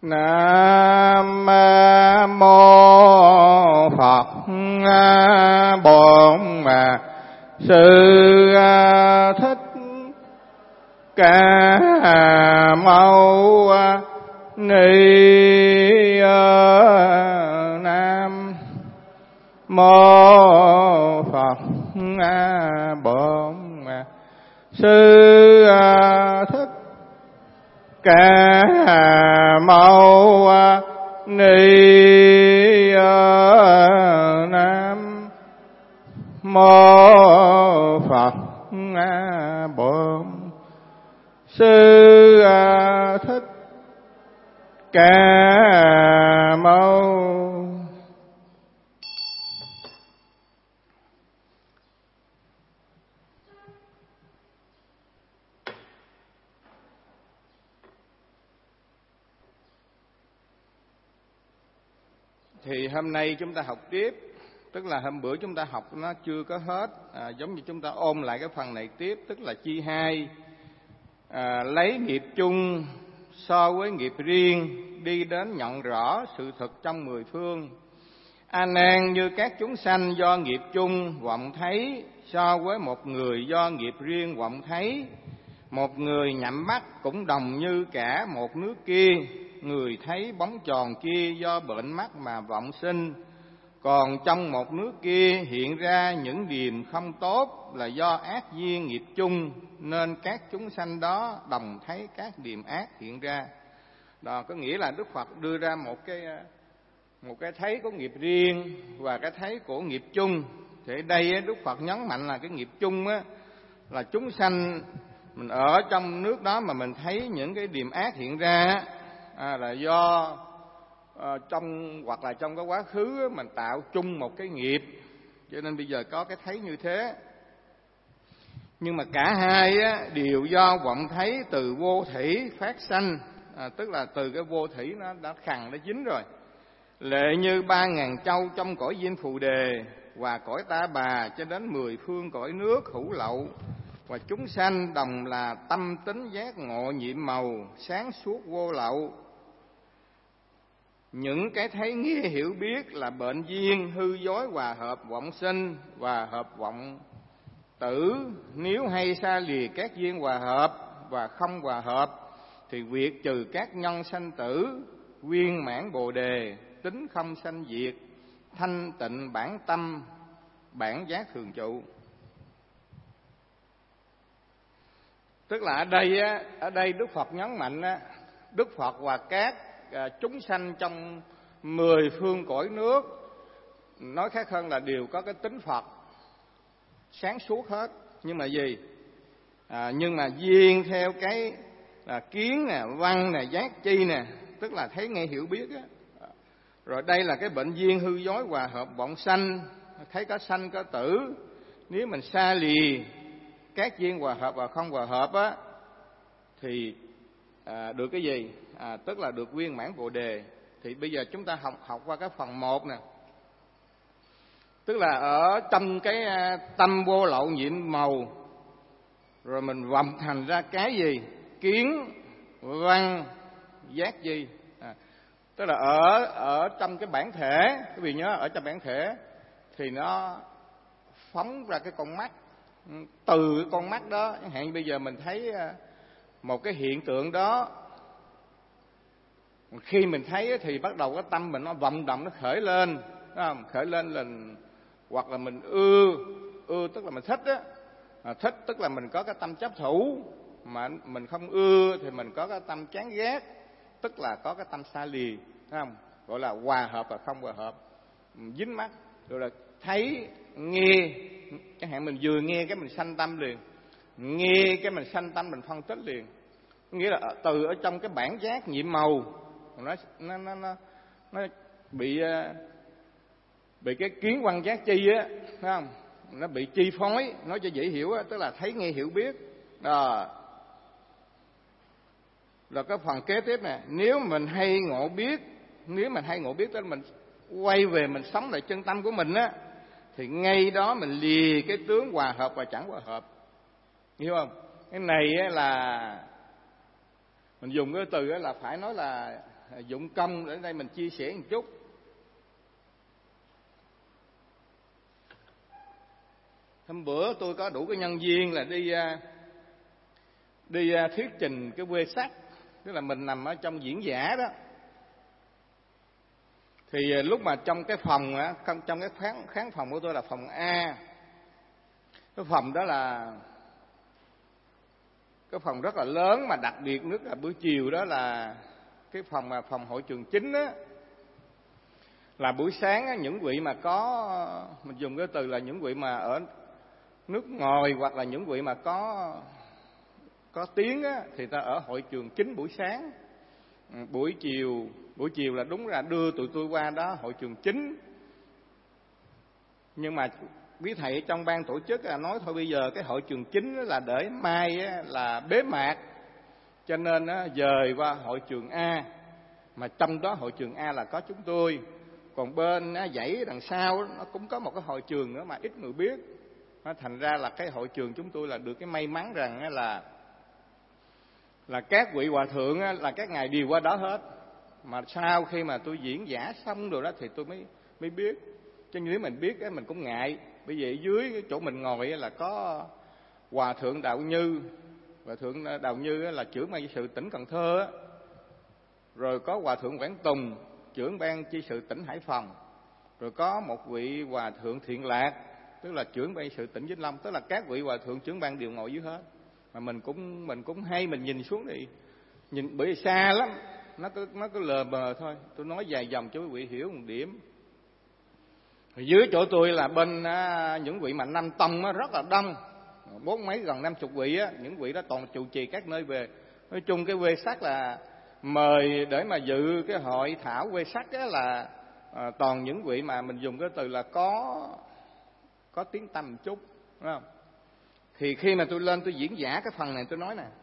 Nam mô Phật Bổn Sư Thích Ca Mâu Ni. Nam mô Phật Bổn Sư Thích Ca Mâu Ni. Nam mô Phật Bổn Sư Thích Ca Mâu. Thì hôm nay chúng ta học tiếp, tức là hôm bữa chúng ta học nó chưa có hết, giống như chúng ta ôm lại cái phần này tiếp, tức là chi hai, lấy nghiệp chung so với nghiệp riêng, đi đến nhận rõ sự thật trong mười phương. A nan, như các chúng sanh do nghiệp chung vọng thấy, so với một người do nghiệp riêng vọng thấy. Một người nhắm mắt cũng đồng như cả một nước kia, người thấy bóng tròn kia do bệnh mắt mà vọng sinh. Còn trong một nước kia hiện ra những điềm không tốt là do ác duyên nghiệp chung, nên các chúng sanh đó đồng thấy các điềm ác hiện ra. Đó có nghĩa là Đức Phật đưa ra một cái thấy của nghiệp riêng và cái thấy của nghiệp chung. Thì ở đây Đức Phật nhấn mạnh là cái nghiệp chung á, là chúng sanh mình ở trong nước đó mà mình thấy những cái điềm ác hiện ra là do hoặc là trong cái quá khứ mình tạo chung một cái nghiệp, cho nên bây giờ có cái thấy như thế. Nhưng mà cả hai đều do vọng thấy từ vô thủy phát sanh, tức là từ cái vô thủy nó đã khằng nó dính rồi. Lệ như 3.000 châu trong cõi Diêm Phù Đề và cõi Ta Bà cho đến 10 phương cõi nước hữu lậu. Và chúng sanh đồng là tâm tính giác ngộ nhiệm màu, sáng suốt vô lậu. Những cái thấy nghe hiểu biết là bệnh duyên hư dối hòa hợp vọng sinh và hợp vọng tử. Nếu hay xa lìa các duyên hòa hợp và không hòa hợp thì việc trừ các nhân sanh tử, viên mãn bồ đề, tính không sanh diệt, thanh tịnh bản tâm, bản giác thường trụ. Tức là ở đây Đức Phật nhấn mạnh Đức Phật và các chúng sanh trong 10 phương cõi nước, nói khác hơn là đều có cái tính Phật sáng suốt hết. Nhưng mà gì? Nhưng mà duyên theo cái là kiến nè, văn nè, giác chi nè, tức là thấy nghe hiểu biết á. Rồi đây là cái bệnh duyên hư dối hòa hợp vọng sanh, thấy có sanh có tử. Nếu mình xa lìa các duyên hòa hợp và không hòa hợp á thì được cái gì? Tức là được viên mãn bồ đề. Thì bây giờ chúng ta học qua cái phần 1 nè. Tức là ở trong cái tâm vô lậu nhiệm màu, rồi mình vọng thành ra cái gì? Kiến, văn, giác gì? Tức là ở trong cái bản thể, quý vị nhớ ở trong bản thể thì nó phóng ra cái con mắt. Từ cái con mắt đó, chẳng hạn bây giờ mình thấy một cái hiện tượng đó, khi mình thấy thì bắt đầu cái tâm mình nó vận động, nó khởi lên, đúng không? Khởi lên là hoặc là mình ưa tức là mình thích á, thích tức là mình có cái tâm chấp thủ, mà mình không ưa thì mình có cái tâm chán ghét, tức là có cái tâm xa lìa, đúng không? Gọi là hòa hợp và không hòa hợp, dính mắt. Rồi là thấy, nghe, chẳng hạn mình vừa nghe cái mình sanh tâm liền, nghe cái mình sanh tâm mình phân tích liền. Nghĩa là từ ở trong cái bản giác nhiệm màu nó bị cái kiến văn giác chi á, thấy không? Nó bị chi phối, nói cho dễ hiểu á, tức là thấy nghe hiểu biết. Rồi cái phần kế tiếp nè, nếu mình hay ngộ biết, tức là mình quay về mình sống lại chân tâm của mình á, thì ngay đó mình lìa cái tướng hòa hợp và chẳng hòa hợp. Hiểu không? Cái này á là mình dùng cái từ á là phải nói là dụng công để đây mình chia sẻ một chút. Hôm bữa tôi có đủ cái nhân viên là đi thuyết trình cái quê sắc, tức là mình nằm ở trong diễn giả đó. Thì lúc mà trong cái phòng á, trong cái khán phòng của tôi là phòng A. Cái phòng đó là cái phòng rất là lớn, mà đặc biệt nhất là buổi chiều đó là cái phòng hội trường chính á, là buổi sáng á, những vị mà có, mình dùng cái từ là những vị mà ở nước ngoài hoặc là những vị mà có tiếng á, thì ta ở hội trường chính buổi sáng. Buổi chiều là đúng là đưa tụi tôi qua đó hội trường chính. Nhưng mà quý thầy trong ban tổ chức là nói thôi bây giờ cái hội trường chính là để mai là bế mạc, cho nên dời qua hội trường A. Mà trong đó hội trường A là có chúng tôi, còn bên dãy đằng sau nó cũng có một cái hội trường nữa mà ít người biết. Thành ra là cái hội trường chúng tôi là được cái may mắn rằng là các vị hòa thượng là các ngài đều qua đó hết. Mà sau khi mà tôi diễn giả xong rồi đó thì tôi mới biết. Chứ nếu mình biết mình cũng ngại. Bởi vì dưới cái chỗ mình ngồi là có Hòa thượng Đạo Như. Hòa thượng Đạo Như là trưởng ban trị sự tỉnh Cần Thơ. Rồi có Hòa thượng Quảng Tùng, trưởng ban trị sự tỉnh Hải Phòng. Rồi có một vị Hòa thượng Thiện Lạc, tức là trưởng ban trị sự tỉnh Vĩnh Long. Tức là các vị hòa thượng trưởng ban đều ngồi dưới hết. Mà mình cũng hay mình nhìn xuống đi, nhìn bởi vì xa lắm, nó cứ lờ mờ thôi. Tôi nói vài dòng cho quý vị hiểu một điểm. Dưới chỗ tôi là bên những vị mà Nam Tông rất là đông, gần 50 vị á, những vị đó toàn trụ trì các nơi về. Nói chung cái quê sắc là mời để mà dự cái hội thảo quê sắc á là toàn những vị mà mình dùng cái từ là có tiếng tăm một chút, đúng không? Thì khi mà tôi lên tôi diễn giả cái phần này tôi nói nè,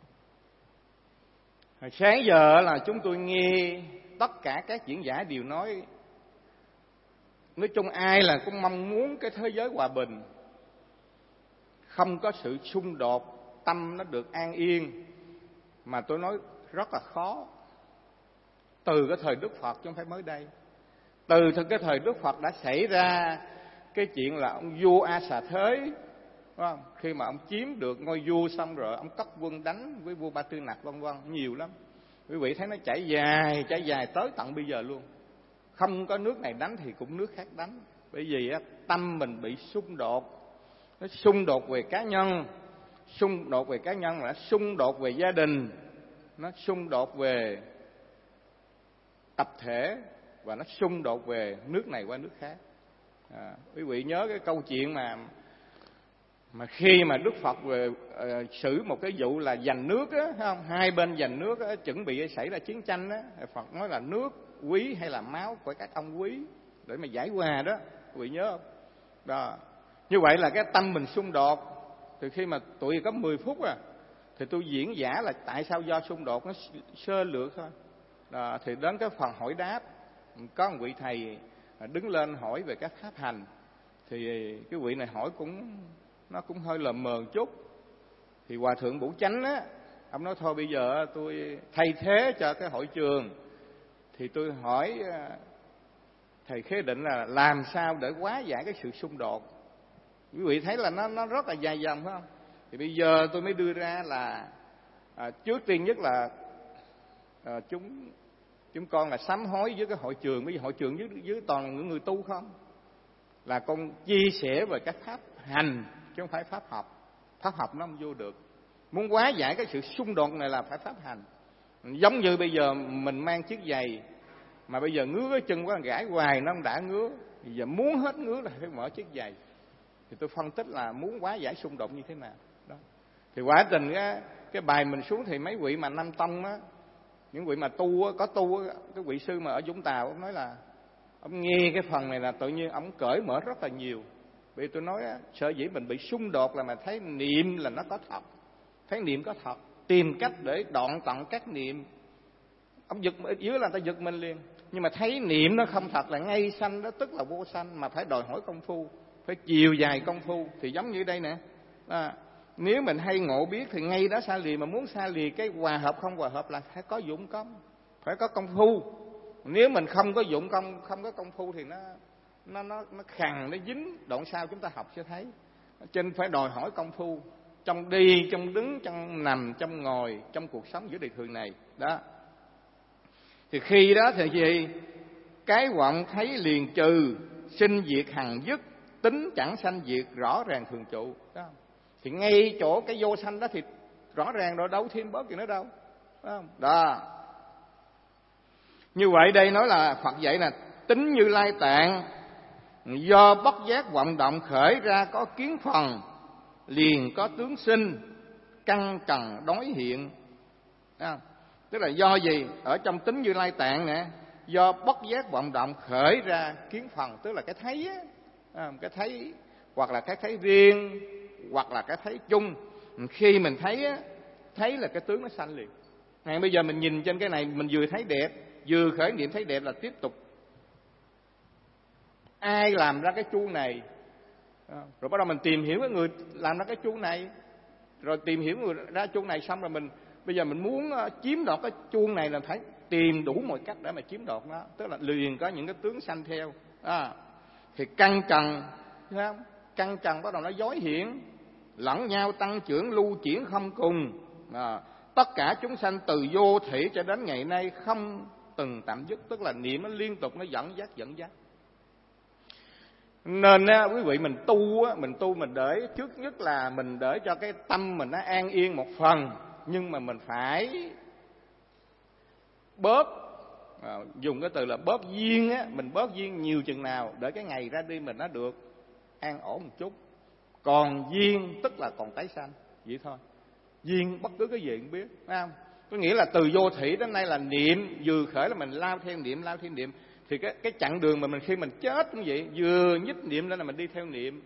sáng giờ là chúng tôi nghe tất cả các diễn giả đều nói chung ai là cũng mong muốn cái thế giới hòa bình, không có sự xung đột, tâm nó được an yên. Mà tôi nói rất là khó. Từ cái thời Đức Phật chứ không phải mới đây. Từ cái thời Đức Phật đã xảy ra cái chuyện là ông vua A Xà Thế, đúng không? Khi mà ông chiếm được ngôi vua xong rồi ông cất quân đánh với vua Ba Tư Nặc vân vân, nhiều lắm. Quý vị thấy nó chảy dài tới tận bây giờ luôn. Không có nước này đánh thì cũng nước khác đánh. Bởi vì tâm mình bị xung đột. Nó xung đột về cá nhân, xung đột về cá nhân, là xung đột về gia đình, nó xung đột về tập thể, và nó xung đột về nước này qua nước khác. Quý vị nhớ cái câu chuyện mà khi mà Đức Phật về xử một cái vụ là giành nước á, không? Hai bên giành nước á, chuẩn bị xảy ra chiến tranh á, Phật nói là nước quý hay là máu của các ông quý để mà giải hòa đó. Quý vị nhớ không? Đó. Như vậy là cái tâm mình xung đột. Từ khi mà tụi có 10 phút thì tôi diễn giả là tại sao do xung đột, nó sơ lược thôi. Đó. Thì đến cái phần hỏi đáp, có một vị thầy đứng lên hỏi về các pháp hành. Thì cái vị này hỏi nó cũng hơi lờ mờ một chút. Thì Hòa thượng Bủ Chánh á, ông nói thôi bây giờ tôi thay thế cho cái hội trường. Thì tôi hỏi thầy Khế Định là làm sao để hóa giải cái sự xung đột. Quý vị thấy là nó rất là dài dòng phải không? Thì bây giờ tôi mới đưa ra là trước tiên nhất là chúng con là sám hối với cái hội trường. Bây giờ hội trường dưới toàn là những người tu không, là con chia sẻ về các pháp hành chứ không phải pháp học. Pháp học nó không vô được. Muốn hóa giải cái sự xung đột này là phải pháp hành. Giống như bây giờ mình mang chiếc giày mà bây giờ ngứa cái chân quá, gãi hoài nó không đã ngứa, bây giờ muốn hết ngứa là phải mở chiếc giày. Thì tôi phân tích là muốn hóa giải xung đột như thế nào đó. Thì quả tình cái bài mình xuống thì mấy vị mà Nam Tông á, những vị mà có tu á, cái vị sư mà ở Vũng Tàu, ông nói là ông nghe cái phần này là tự nhiên ông cởi mở rất là nhiều. Vì tôi nói sở dĩ mình bị xung đột là mà thấy niệm là nó có thật, thấy niệm có thật, tìm cách để đoạn tận các niệm. Ông giật dưới là người ta giật mình liền. Nhưng mà thấy niệm nó không thật là ngay sanh đó, tức là vô sanh, mà phải đòi hỏi công phu, phải chiều dài công phu. Thì giống như đây nè, nếu mình hay ngộ biết thì ngay đó xa lìa. Mà muốn xa lìa cái hòa hợp không hòa hợp là phải có dụng công. phải có công phu. Nếu mình không có dụng công, không có công phu thì nó khằn, nó dính. Đoạn sau chúng ta học sẽ thấy. Cho nên phải đòi hỏi công phu trong đi, trong đứng, trong nằm, trong ngồi, trong cuộc sống giữa đời thường này đó. Thì khi đó thì gì? Cái vọng thấy liền trừ, sinh diệt hằng dứt, tính chẳng sanh diệt, rõ ràng thường trụ đó. Thì ngay chỗ cái vô sanh đó thì rõ ràng rồi, đâu thêm bớt gì nữa đâu đó. Như vậy đây nói là Phật dạy là tính Như Lai Tạng do bất giác vọng động khởi ra có kiến phần, liền có tướng sinh, căn trần đối hiện. Tức là do gì? Ở trong tính Như Lai Tạng nè, do bất giác vọng động khởi ra kiến phần, tức là cái thấy á, cái thấy hoặc là cái thấy riêng hoặc là cái thấy chung. Khi mình thấy á, thấy là cái tướng nó sanh liền. Ngày bây giờ mình nhìn trên cái này, mình vừa thấy đẹp, vừa khởi niệm thấy đẹp là tiếp tục. Ai làm ra cái chuông này? Rồi bắt đầu mình tìm hiểu cái người làm ra cái chuông này, rồi tìm hiểu người ra chuông này xong rồi mình bây giờ mình muốn chiếm đoạt cái chuông này là phải tìm đủ mọi cách để mà chiếm đoạt nó, tức là liền có những cái tướng sanh theo. Thì căn trần, thấy không? Căn trần bắt đầu nó dối hiện, lẫn nhau tăng trưởng lưu chuyển không cùng. Tất cả chúng sanh từ vô thủy cho đến ngày nay không từng tạm dứt, tức là niệm nó liên tục, nó dẫn dắt. Nên quý vị mình tu mình để trước nhất là mình để cho cái tâm mình nó an yên một phần, nhưng mà mình phải bớt, dùng cái từ là bớt duyên á, mình bớt duyên nhiều chừng nào để cái ngày ra đi mình nó được an ổn một chút. Còn duyên tức là còn tái sanh, vậy thôi. Duyên bất cứ cái gì cũng biết, phải không? Có nghĩa là từ vô thủy đến nay là niệm, vừa khởi là mình lao theo niệm. Thì cái chặng đường mà mình khi mình chết cũng vậy, vừa nhích niệm lên là mình đi theo niệm.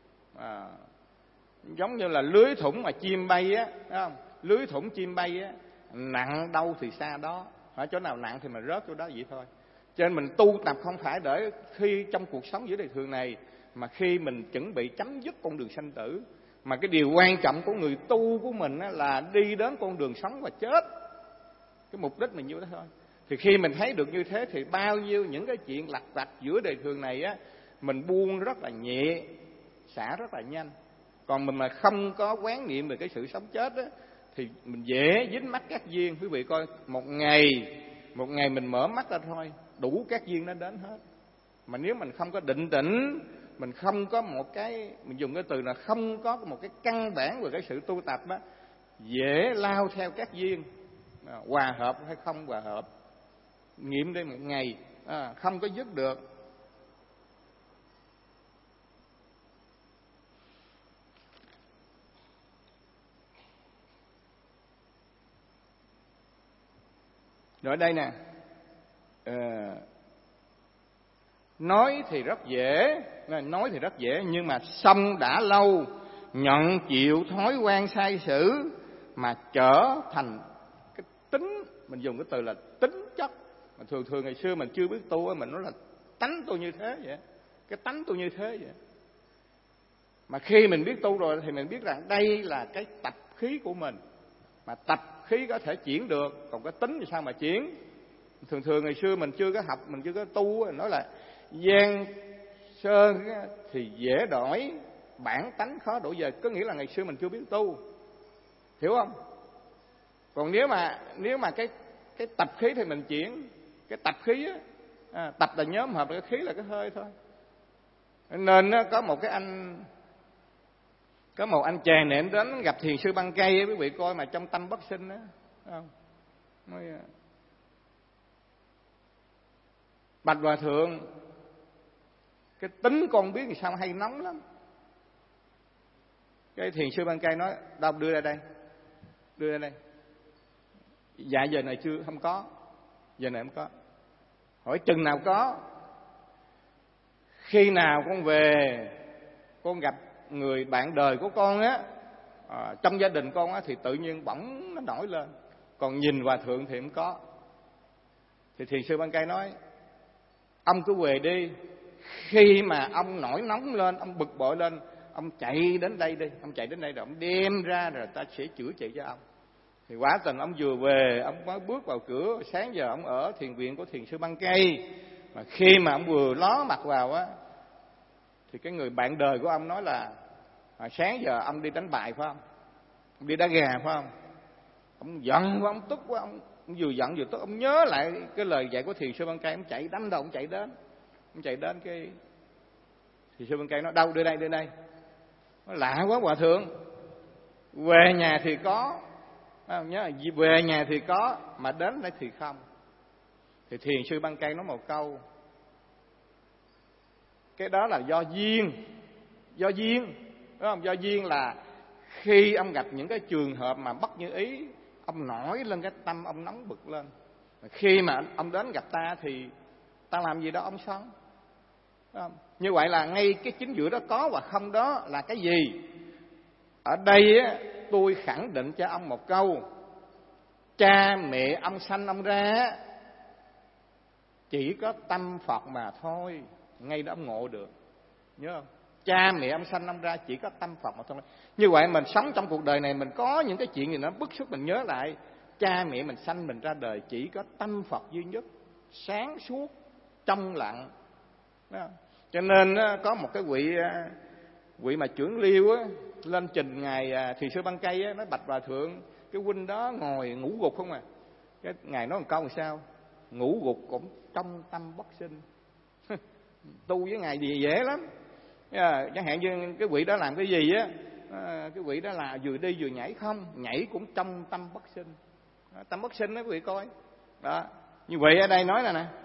Giống như là lưới thủng mà chim bay á, thấy không? Lưới thủng chim bay á, nặng đâu thì xa đó, ở chỗ nào nặng thì mình rớt chỗ đó, vậy thôi. Cho nên mình tu tập không phải để khi trong cuộc sống giữa đời thường này, mà khi mình chuẩn bị chấm dứt con đường sanh tử. Mà cái điều quan trọng của người tu của mình là đi đến con đường sống và chết. Cái mục đích mình như thế thôi. Thì khi mình thấy được như thế thì bao nhiêu những cái chuyện lặt vặt giữa đời thường này á, mình buông rất là nhẹ, xả rất là nhanh. Còn mình mà không có quán niệm về cái sự sống chết á, thì mình dễ dính mắc các duyên. Quý vị coi, một ngày mình mở mắt ra thôi, đủ các duyên nó đến hết. Mà nếu mình không có định tĩnh, mình không có một cái, mình dùng cái từ là không có một cái căn bản về cái sự tu tập á, dễ lao theo các duyên, hòa hợp hay không hòa hợp. Nghiệm đây một ngày không có dứt được. Rồi đây nè, nói thì rất dễ, nhưng mà xong đã lâu, nhận chịu thói quen sai sử mà trở thành cái tính, mình dùng cái từ là tính chất. Mà thường ngày xưa mình chưa biết tu, mình nói là tánh tôi như thế vậy, cái tánh tôi như thế vậy. Mà khi mình biết tu rồi thì mình biết rằng đây là cái tập khí của mình, mà tập khí có thể chuyển được, còn cái tính thì sao mà chuyển. Thường ngày xưa mình chưa có học, mình chưa có tu, nói là gian sơn thì dễ đổi, bản tánh khó đổi dời. Có nghĩa là ngày xưa mình chưa biết tu, hiểu không? Còn nếu mà cái tập khí thì mình chuyển. Cái tập khí á, tập là nhóm hợp, cái khí là cái hơi thôi. Nên có một chàng này đến gặp thiền sư Băng Cây, quý vị coi mà trong tâm bất sinh á, không? Nói, bạch hòa thượng, cái tính con biết thì sao hay nóng lắm. Cái thiền sư Băng Cây nói, đâu đưa ra đây. Dạ giờ này chưa, không có. Giờ này không có. Hỏi chừng nào có? Khi nào con về, con gặp người bạn đời của con á, trong gia đình con á, thì tự nhiên bỗng nó nổi lên. Còn nhìn hòa thượng thì không có. Thì thiền sư Băng Cây nói, ông cứ về đi. Khi mà ông nổi nóng lên, ông bực bội lên, ông chạy đến đây đi. Ông chạy đến đây rồi ông đem ra rồi ta sẽ chữa trị cho ông. Thì quả tình ông vừa về, ông mới bước vào cửa. Sáng giờ ông ở thiền viện của thiền sư Băng Cây, mà khi mà ông vừa ló mặt vào á, thì cái người bạn đời của ông nói là sáng giờ ông đi đánh bài phải không? Ông đi đá gà phải không? Ông giận quá, ông tức quá, ông vừa giận vừa tức. Ông nhớ lại cái lời dạy của thiền sư Băng Cây, ông chạy đánh đầu, ông chạy đến cái thiền sư Băng Cây nói đâu, đưa đây. Nó lạ quá hòa thượng, về nhà thì có, nhớ về nhà thì có, mà đến đây thì không. Thì thiền sư Băng Cây nói một câu, cái đó là do duyên, đúng không? Do duyên là khi ông gặp những cái trường hợp mà bất như ý, ông nổi lên cái tâm, ông nóng bực lên. Khi mà ông đến gặp ta thì ta làm gì đó ông xong. Như vậy là ngay cái chính giữa đó có và không đó là cái gì? Ở đây á, tôi khẳng định cho ông một câu, cha mẹ ông sanh ông ra chỉ có tâm Phật mà thôi. Ngay đó ông ngộ được, nhớ không? Cha mẹ ông sanh ông ra chỉ có tâm Phật mà thôi. Như vậy mình sống trong cuộc đời này, mình có những cái chuyện gì nó bức xúc, mình nhớ lại cha mẹ mình sanh mình ra đời chỉ có tâm Phật duy nhất, sáng suốt, trong lặng. Cho nên có một cái vị mà trưởng liêu á, lên trình ngài thiền sư Băng Cây á, nói bạch hòa thượng, cái huynh đó ngồi ngủ gục không à? Cái ngài nói một câu làm sao? Ngủ gục cũng trong tâm bất sinh. Tu với ngài gì dễ lắm. Chẳng hạn như cái vị đó làm cái gì á, cái vị đó là vừa đi vừa nhảy không, nhảy cũng trong tâm bất sinh. Tâm bất sinh đó quý vị coi đó. Như vậy ở đây nói là nè,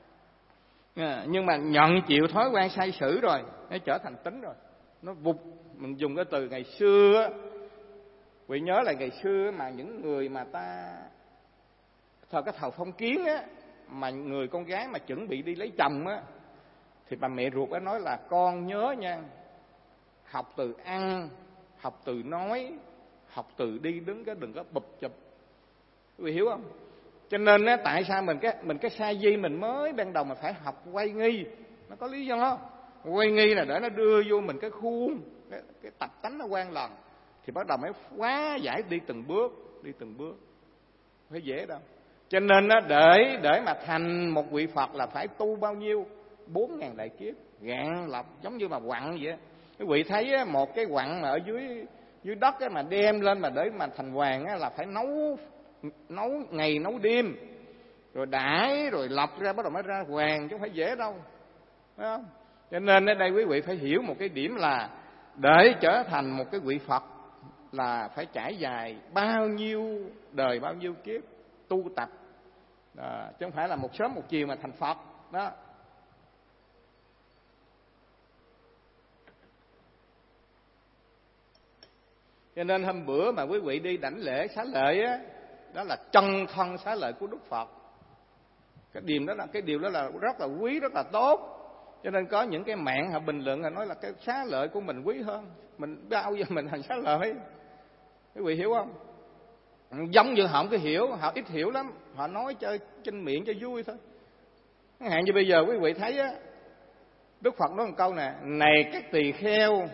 nhưng mà nhận chịu thói quen sai sử rồi, nó trở thành tính rồi, nó vụt. Mình dùng cái từ ngày xưa á, quý vị nhớ là ngày xưa mà những người mà ta thời cái thời phong kiến á, mà người con gái mà chuẩn bị đi lấy chồng á, thì bà mẹ ruột đã nói là con nhớ nha, học từ ăn, học từ nói, học từ đi đứng, cái đừng có bụp chụp. Quý vị hiểu không? Cho nên á, tại sao mình cái sa di mình mới ban đầu mà phải học quay nghi, nó có lý do. Quay nghi là để nó đưa vô mình cái khuôn, cái tập tánh nó quan lần, thì bắt đầu mới quá giải đi từng bước, phải dễ đâu. Cho nên á, để mà thành một vị Phật là phải tu bao nhiêu? 4.000 đại kiếp, gạn lọc, giống như mà quặng vậy. Quý vị thấy á, một cái quặng mà ở dưới đất á, mà đem lên mà để mà thành hoàng á, là phải nấu ngày nấu đêm, rồi đãi rồi lọc ra bắt đầu mới ra hoàng, chứ không phải dễ đâu, phải không? Cho nên ở đây quý vị phải hiểu một cái điểm là để trở thành một cái vị Phật là phải trải dài bao nhiêu đời, bao nhiêu kiếp tu tập, chứ không phải là một sớm một chiều mà thành Phật đó. Cho nên hôm bữa mà quý vị đi đảnh lễ xá lợi á, đó là chân thân xá lợi của Đức Phật. Cái điều đó là rất là quý, rất là tốt. Cho nên có những cái mạng họ bình luận, họ nói là cái xá lợi của mình quý hơn, mình bao giờ mình thành xá lợi. Quý vị hiểu không? Giống như họ không có hiểu, họ ít hiểu lắm, họ nói cho trên miệng cho vui thôi. Chẳng hạn như bây giờ quý vị thấy á, Đức Phật nói một câu nè: này các tỳ kheo,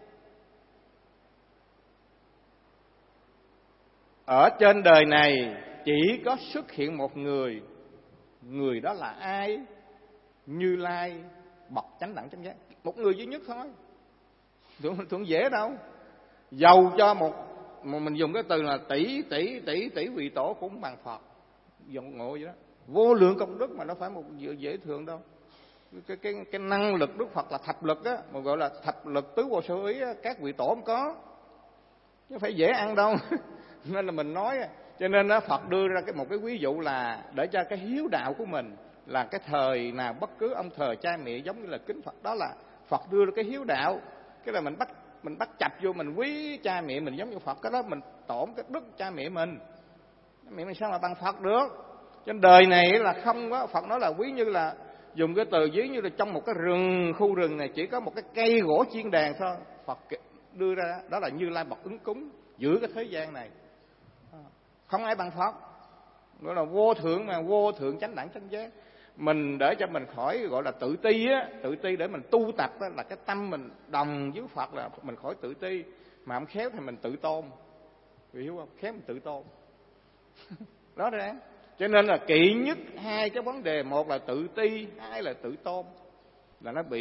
ở trên đời này chỉ có xuất hiện một người, người đó là ai? Như Lai bậc chánh đẳng chánh giác, một người duy nhất thôi. Tưởng dễ đâu. Dầu cho mình dùng cái từ là tỷ vị tổ cũng bằng Phật, dùng ngộ vậy đó. Vô lượng công đức mà nó phải một việc dễ thường đâu. Cái năng lực Đức Phật là thập lực á, mà gọi là thập lực tứ vô sở ý á, các vị tổ không có, chứ phải dễ ăn đâu. Nên là mình nói, cho nên đó, Phật đưa ra một cái ví dụ là để cho cái hiếu đạo của mình là cái thời nào bất cứ ông thờ cha mẹ giống như là kính Phật, đó là Phật đưa ra cái hiếu đạo. Cái là mình bắt chập vô, mình quý cha mẹ mình giống như Phật, cái đó mình tổn cái đức cha mẹ mình. Mẹ mình sao mà bằng Phật được? Trên đời này là không có. Phật nói là quý như là dùng cái từ ví như là trong một cái rừng, khu rừng này chỉ có một cái cây gỗ chiên đàn thôi. Phật đưa ra đó là Như Lai bậc ứng cúng giữa cái thế gian này, không ai bằng Phật. Gọi là vô thượng, mà vô thượng chánh đẳng chánh giác. Mình để cho mình khỏi gọi là tự ti á, tự ti để mình tu tập á, là cái tâm mình đồng với Phật là mình khỏi tự ti, mà không khéo thì mình tự tôn. Vì hiểu không? Khéo mình tự tôn. Rõ ràng. Cho nên là kỵ nhất hai cái vấn đề, một là tự ti, hai là tự tôn, là nó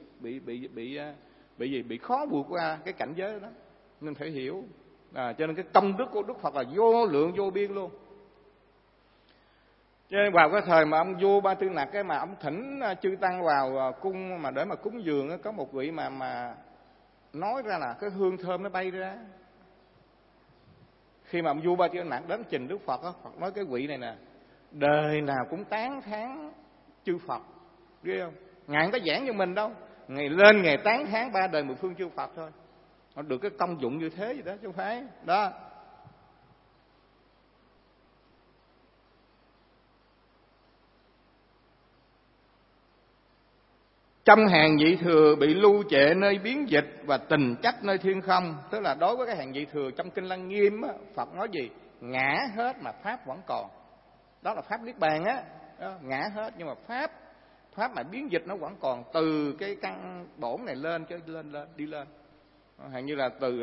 bị khó vượt qua cái cảnh giới đó. Nên phải hiểu. Cho nên cái công đức của Đức Phật là vô lượng vô biên luôn. Cho nên vào cái thời mà ông vua Ba Tư Nặc, cái mà ông thỉnh chư tăng vào cung mà để mà cúng dường, có một vị mà nói ra là cái hương thơm nó bay ra. Khi mà ông vua Ba Tư Nặc đến trình Đức Phật, Phật nói cái vị này nè, đời nào cũng tán thán chư Phật, biết không? Ngài không có giảng như mình đâu, ngày lên ngày tán thán ba đời mười phương chư Phật thôi. Nó được cái công dụng như thế vậy đó, chứ không phải đó. Trong hàng vị thừa bị lưu trệ nơi biến dịch và tình chấp nơi thiên không. Tức là đối với cái hàng vị thừa trong Kinh Lăng Nghiêm á, Phật nói gì? Ngã hết mà Pháp vẫn còn. Đó là Pháp Niết Bàn á. Ngã hết nhưng mà Pháp mà biến dịch nó vẫn còn. Từ cái căn bổn này lên, đi lên. Hình như là từ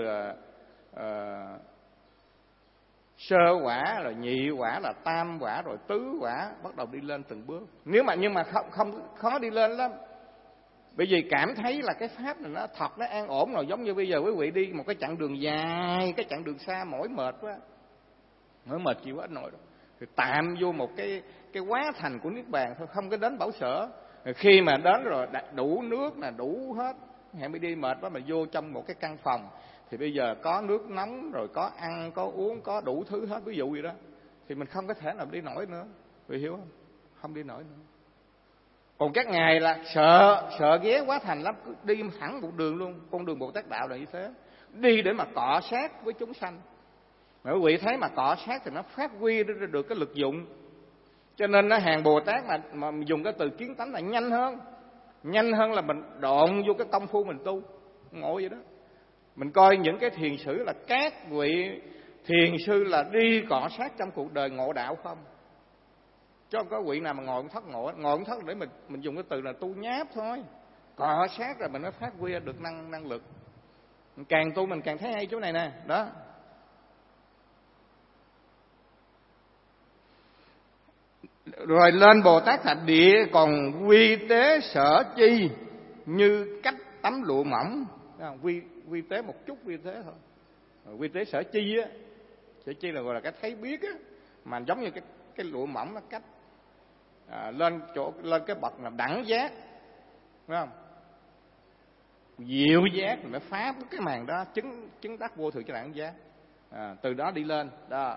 sơ quả, rồi nhị quả, là tam quả, rồi tứ quả, bắt đầu đi lên từng bước. Nhưng mà không khó đi lên lắm. Bởi vì cảm thấy là cái Pháp này nó thật, nó an ổn rồi. Giống như bây giờ quý vị đi một cái chặng đường dài, cái chặng đường xa, mỏi mệt quá, mỏi mệt chịu hết nổi rồi, thì tạm vô một cái quá thành của Niết Bàn thôi, không có đến bảo sở. Rồi khi mà đến rồi đủ nước là đủ hết, hẹn mới đi mệt quá mà vô trong một cái căn phòng, thì bây giờ có nước nóng, rồi có ăn, có uống, có đủ thứ hết, ví dụ vậy đó, thì mình không có thể nào đi nổi nữa. Vì hiểu không? Không đi nổi nữa. Còn các ngài là sợ ghé quá thành lắm, cứ đi thẳng một đường luôn. Con đường Bồ Tát Đạo là như thế, đi để mà cọ sát với chúng sanh. Mà quý vị thấy mà cọ sát thì nó phát huy được cái lực dụng. Cho nên nó hàng Bồ Tát mà dùng cái từ kiến tánh là nhanh hơn là mình độn vô cái công phu mình tu ngộ vậy đó. Mình coi những cái thiền sử là các vị thiền sư là đi cọ sát trong cuộc đời ngộ đạo không. Chứ không có vị nào mà ngồi cũng thất để mình dùng cái từ là tu nháp thôi. Cọ sát rồi mình mới phát huy được năng lực. Càng tu mình càng thấy hay chỗ này nè, đó. Rồi lên Bồ Tát Thạch Địa còn quy tế sở chi như cách tấm lụa mỏng. Quy tế một chút, quy tế thôi. Quy tế sở chi á, sở chi là gọi là cái thấy biết á, mà giống như cái lụa mỏng nó cách lên cái bậc là đẳng giác, phải không? Diệu giác mình mới phá cái màn đó, chứng đắc vô thượng cho đẳng giác. Từ đó đi lên đó.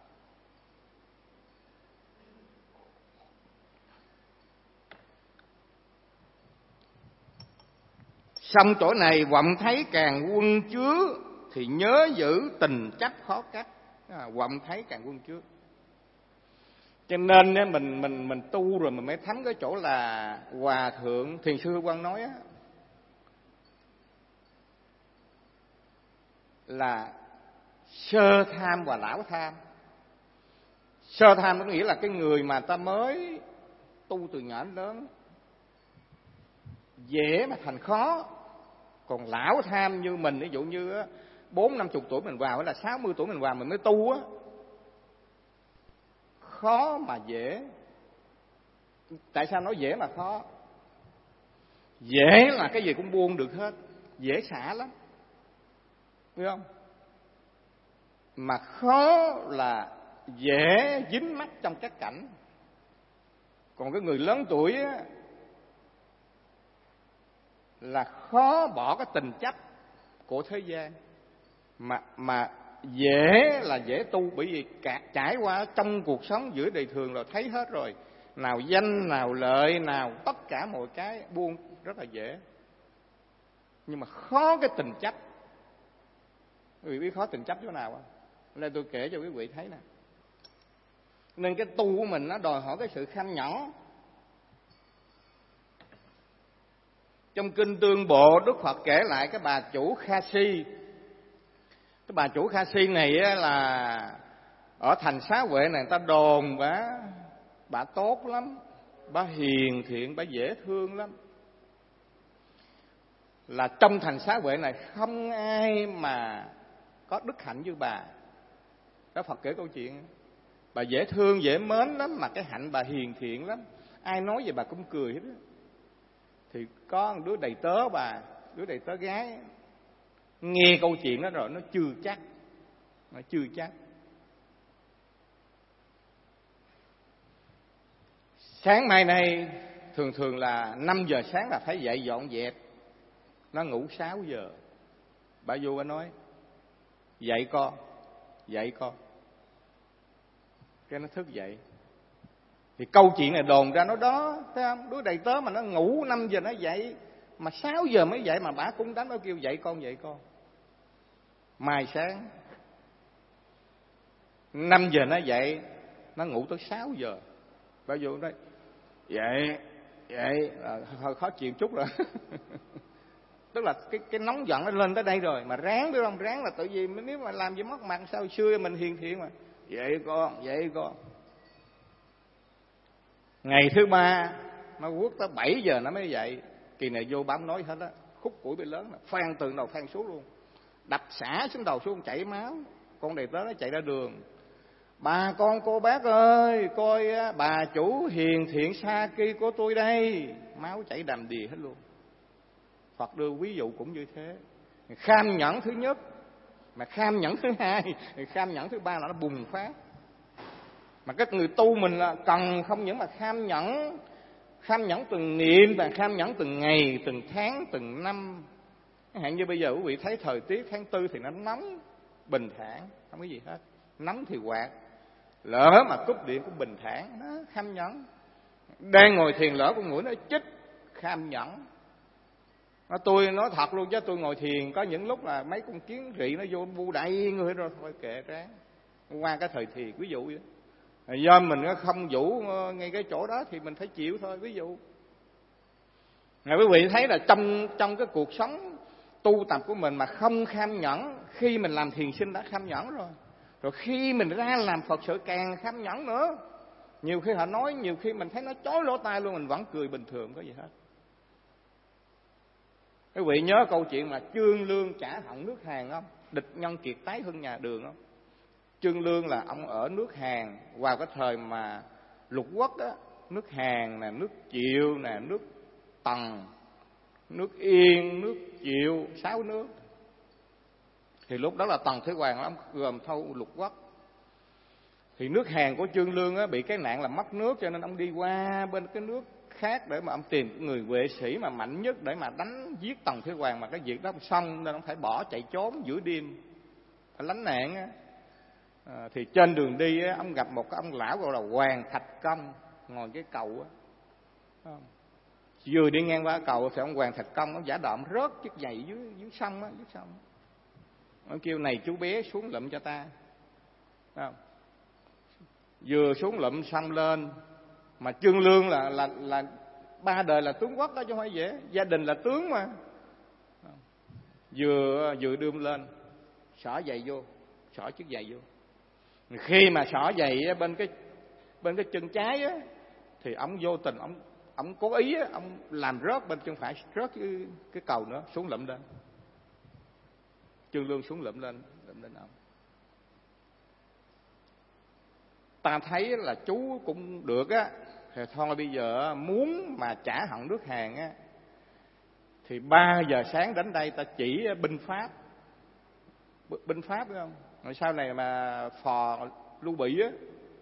Xong chỗ này vọng thấy càng quân chứa thì nhớ giữ tình chấp khó cắt. Vọng thấy càng quân chứa. Cho nên mình tu rồi mình mới thấm cái chỗ là Hòa Thượng Thiền sư Quang nói á, là sơ tham và lão tham. Sơ tham có nghĩa là cái người mà ta mới tu từ nhỏ đến lớn, dễ mà thành khó. Còn lão tham như mình, ví dụ như 40-50 tuổi mình vào, hay là 60 tuổi mình vào mình mới tu á, khó mà dễ. Tại sao nói dễ mà khó? Dễ là cái gì cũng buông được hết, dễ xả lắm, biết không? Mà khó là dễ dính mắc trong các cảnh. Còn cái người lớn tuổi á, là khó bỏ cái tình chấp của thế gian, mà dễ tu. Bởi vì trải qua trong cuộc sống giữa đời thường rồi thấy hết rồi, nào danh, nào lợi, nào tất cả mọi cái buông rất là dễ. Nhưng mà khó cái tình chấp. Quý vị biết khó tình chấp chỗ nào không? Nên tôi kể cho quý vị thấy nè. Nên cái tu của mình nó đòi hỏi cái sự kham nhẫn. Trong Kinh Tương Bộ, Đức Phật kể lại cái bà chủ Kha Si. Cái bà chủ Kha Si này là ở thành Xá Huệ này, người ta đồn bà tốt lắm, bà hiền thiện, bà dễ thương lắm. Là trong thành Xá Huệ này không ai mà có đức hạnh như bà. Đó Phật kể câu chuyện. Bà dễ thương, dễ mến lắm, mà cái hạnh bà hiền thiện lắm. Ai nói về bà cũng cười hết á. Thì có một đứa đầy tớ bà, đứa đầy tớ gái, nghe câu chuyện đó rồi nó chưa chắc. Nó chưa chắc. Sáng mai nay thường thường là 5 giờ sáng là phải dậy dọn dẹp. Nó ngủ 6 giờ. Bà vô bà nói: dậy con, dậy con. Cái nó thức dậy. Thì câu chuyện này đồn ra nó đó, thấy không? Đứa đầy tớ mà nó ngủ 5 giờ nó dậy, mà 6 giờ mới dậy, mà bà cũng đánh nó kêu dậy con, dậy con. Mai sáng 5 giờ nó dậy, nó ngủ tới 6 giờ. Bà vô nói: dậy, dậy, hơi khó chịu chút rồi. Tức là cái nóng giận nó lên tới đây rồi. Mà ráng biết không? Ráng là tự vì nếu mà làm gì mất mặt sao? Hồi xưa mình hiền thiện mà. Dậy con, dậy con. Ngày thứ ba nó quất tới 7 giờ nó mới dậy. Kỳ này vô bám nói hết á. Khúc củi bị lớn, phan từ đầu phan xuống luôn. Đập xả xuống đầu xuống chảy máu. Con đầy tớ nó chạy ra đường: bà con cô bác ơi, coi bà chủ hiền thiện sa ki của tôi đây. Máu chảy đầm đìa hết luôn. Phật đưa ví dụ cũng như thế. Kham nhẫn thứ nhất, mà kham nhẫn thứ hai, kham nhẫn thứ ba là nó bùng phát. Mà các người tu mình là cần không những mà kham nhẫn từng niệm, và kham nhẫn từng ngày, từng tháng, từng năm. Hạn như bây giờ quý vị thấy thời tiết tháng 4 thì nó nóng, bình thản, không có gì hết. Nóng thì quạt, lỡ mà cúp điện cũng bình thản, nó kham nhẫn. Đang ngồi thiền lỡ con mũi nó chích, kham nhẫn. Tôi nói thật luôn chứ, tôi ngồi thiền có những lúc là mấy con kiến rị nó vô bu đầy người rồi, thôi kệ ráng qua cái thời thiền, ví dụ vậy. Do mình không vũ ngay cái chỗ đó thì mình phải chịu thôi, ví dụ. Quý vị thấy là trong cái cuộc sống tu tập của mình mà không kham nhẫn, khi mình làm thiền sinh đã kham nhẫn rồi. Rồi khi mình ra làm Phật sự càng kham nhẫn nữa. Nhiều khi họ nói, nhiều khi mình thấy nó chói lỗ tai luôn, mình vẫn cười bình thường, có gì hết. Quý vị nhớ câu chuyện mà Trương Lương trả hận nước Hàn không? Địch nhân kiệt tái hơn nhà Đường không? Trương Lương là ông ở nước Hàn vào cái thời mà lục quốc á, nước Hàn nè, nước Triệu nè, nước Tần, nước Yên, nước Triệu, 6 nước. Thì lúc đó là Tần Thế Hoàng ông gồm thâu lục quốc. Thì nước Hàn của Trương Lương á, bị cái nạn là mất nước, cho nên ông đi qua bên cái nước khác để mà ông tìm người vệ sĩ mà mạnh nhất để mà đánh giết Tần Thế Hoàng. Mà cái việc đó xong nên ông phải bỏ chạy trốn giữa đêm, phải lánh nạn á. Thì trên đường đi á, ông gặp một cái ông lão gọi là Hoàng Thạch Công, ngồi cái cầu á. Vừa đi ngang qua cầu thì ông Hoàng Thạch Công ông giả độm rớt chiếc giày dưới sông á, dưới sông. Ông kêu: này chú bé xuống lụm cho ta. Không? Vừa xuống lụm xong lên, mà Trương Lương là 3 đời là tướng quốc đó chứ không phải dễ, gia đình là tướng mà. Vừa đươm lên, xỏ giày vô, xỏ chiếc giày vô. Khi mà xỏ giày bên cái chân trái á, thì ông vô tình ông cố ý á, ông làm rớt bên chân phải, rớt cái cầu nữa, xuống lụm lên. Trương Lương xuống lụm lên ông. Ta thấy là chú cũng được á, thì thôi bây giờ muốn mà trả hận nước Hàn á, thì 3 giờ sáng đến đây ta chỉ binh pháp phải không? Rồi sau này mà phò Lưu Bị á,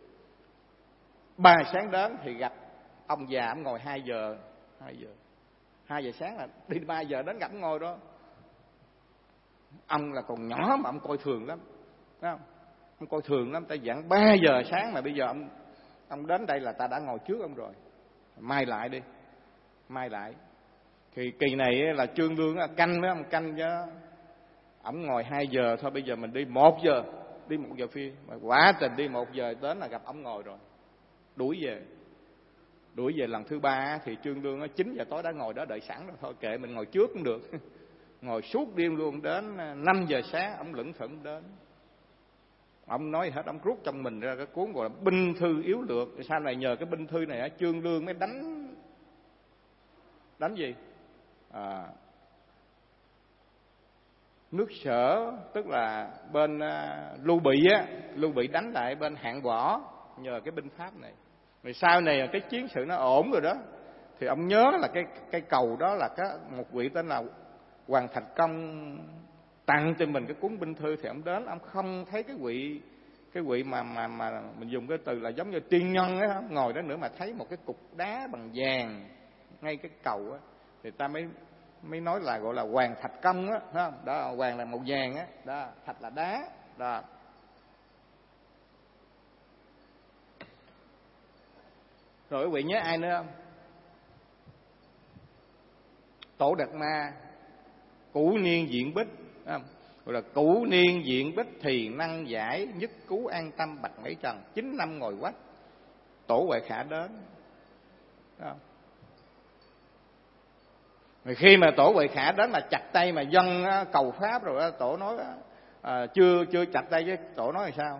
3 sáng đến thì gặp ông già, ông ngồi 2 giờ 2 giờ sáng là đi 3 giờ đến gặp ông ngồi đó. Ông là còn nhỏ mà ông coi thường lắm, phải không? Ông coi thường lắm, ta dặn 3 giờ sáng mà bây giờ ông đến đây là ta đã ngồi trước ông rồi. Mai lại đi, mai lại. Thì kỳ này là Trương Lương canh với ông, canh cho ông ngồi 2 giờ thôi, bây giờ mình đi 1 giờ, đi 1 giờ phi. Mà quá trình đi 1 giờ đến là gặp ông ngồi rồi, đuổi về lần thứ 3 thì Trương Lương 9 giờ tối đã ngồi đó đợi sẵn rồi. Thôi kệ mình ngồi trước cũng được. Ngồi suốt đêm luôn, đến 5 giờ sáng ông lững thững đến. Ông nói hết, ông rút trong mình ra cái cuốn gọi là Binh Thư Yếu Lược. Sau này nhờ cái binh thư này Trương Lương mới đánh gì? Nước Sở, tức là bên Lưu Bị á, Lưu Bị đánh lại bên Hạng Võ. nhờ cái binh pháp này. Rồi sau này cái chiến sự nó ổn rồi đó, thì ông nhớ là cái cầu đó là một vị tên là Hoàng Thạch Công tặng cho mình cái cuốn binh thư. Thì ông đến, ông không thấy cái vị mà mình dùng cái từ là giống như tiên nhân á, ngồi đó nữa, mà thấy một cái cục đá bằng vàng ngay cái cầu á, thì ta mới nói là gọi là Hoàng Thạch Công á, thấy không? Đó, hoàng là màu vàng á, đó, thạch là đá, đó. Rồi quý vị nhớ ai nữa không? Tổ Đạt Ma, cũ niên diện bích, gọi là cũ niên diện bích thì năng giải, nhất cứu an tâm bạch mấy trần, 9 năm ngồi quách, Tổ Huệ Khả đến. Rồi khi mà Tổ Huệ Khả đến mà chặt tay mà dâng cầu pháp rồi, Tổ nói chưa chặt tay với Tổ nói là sao?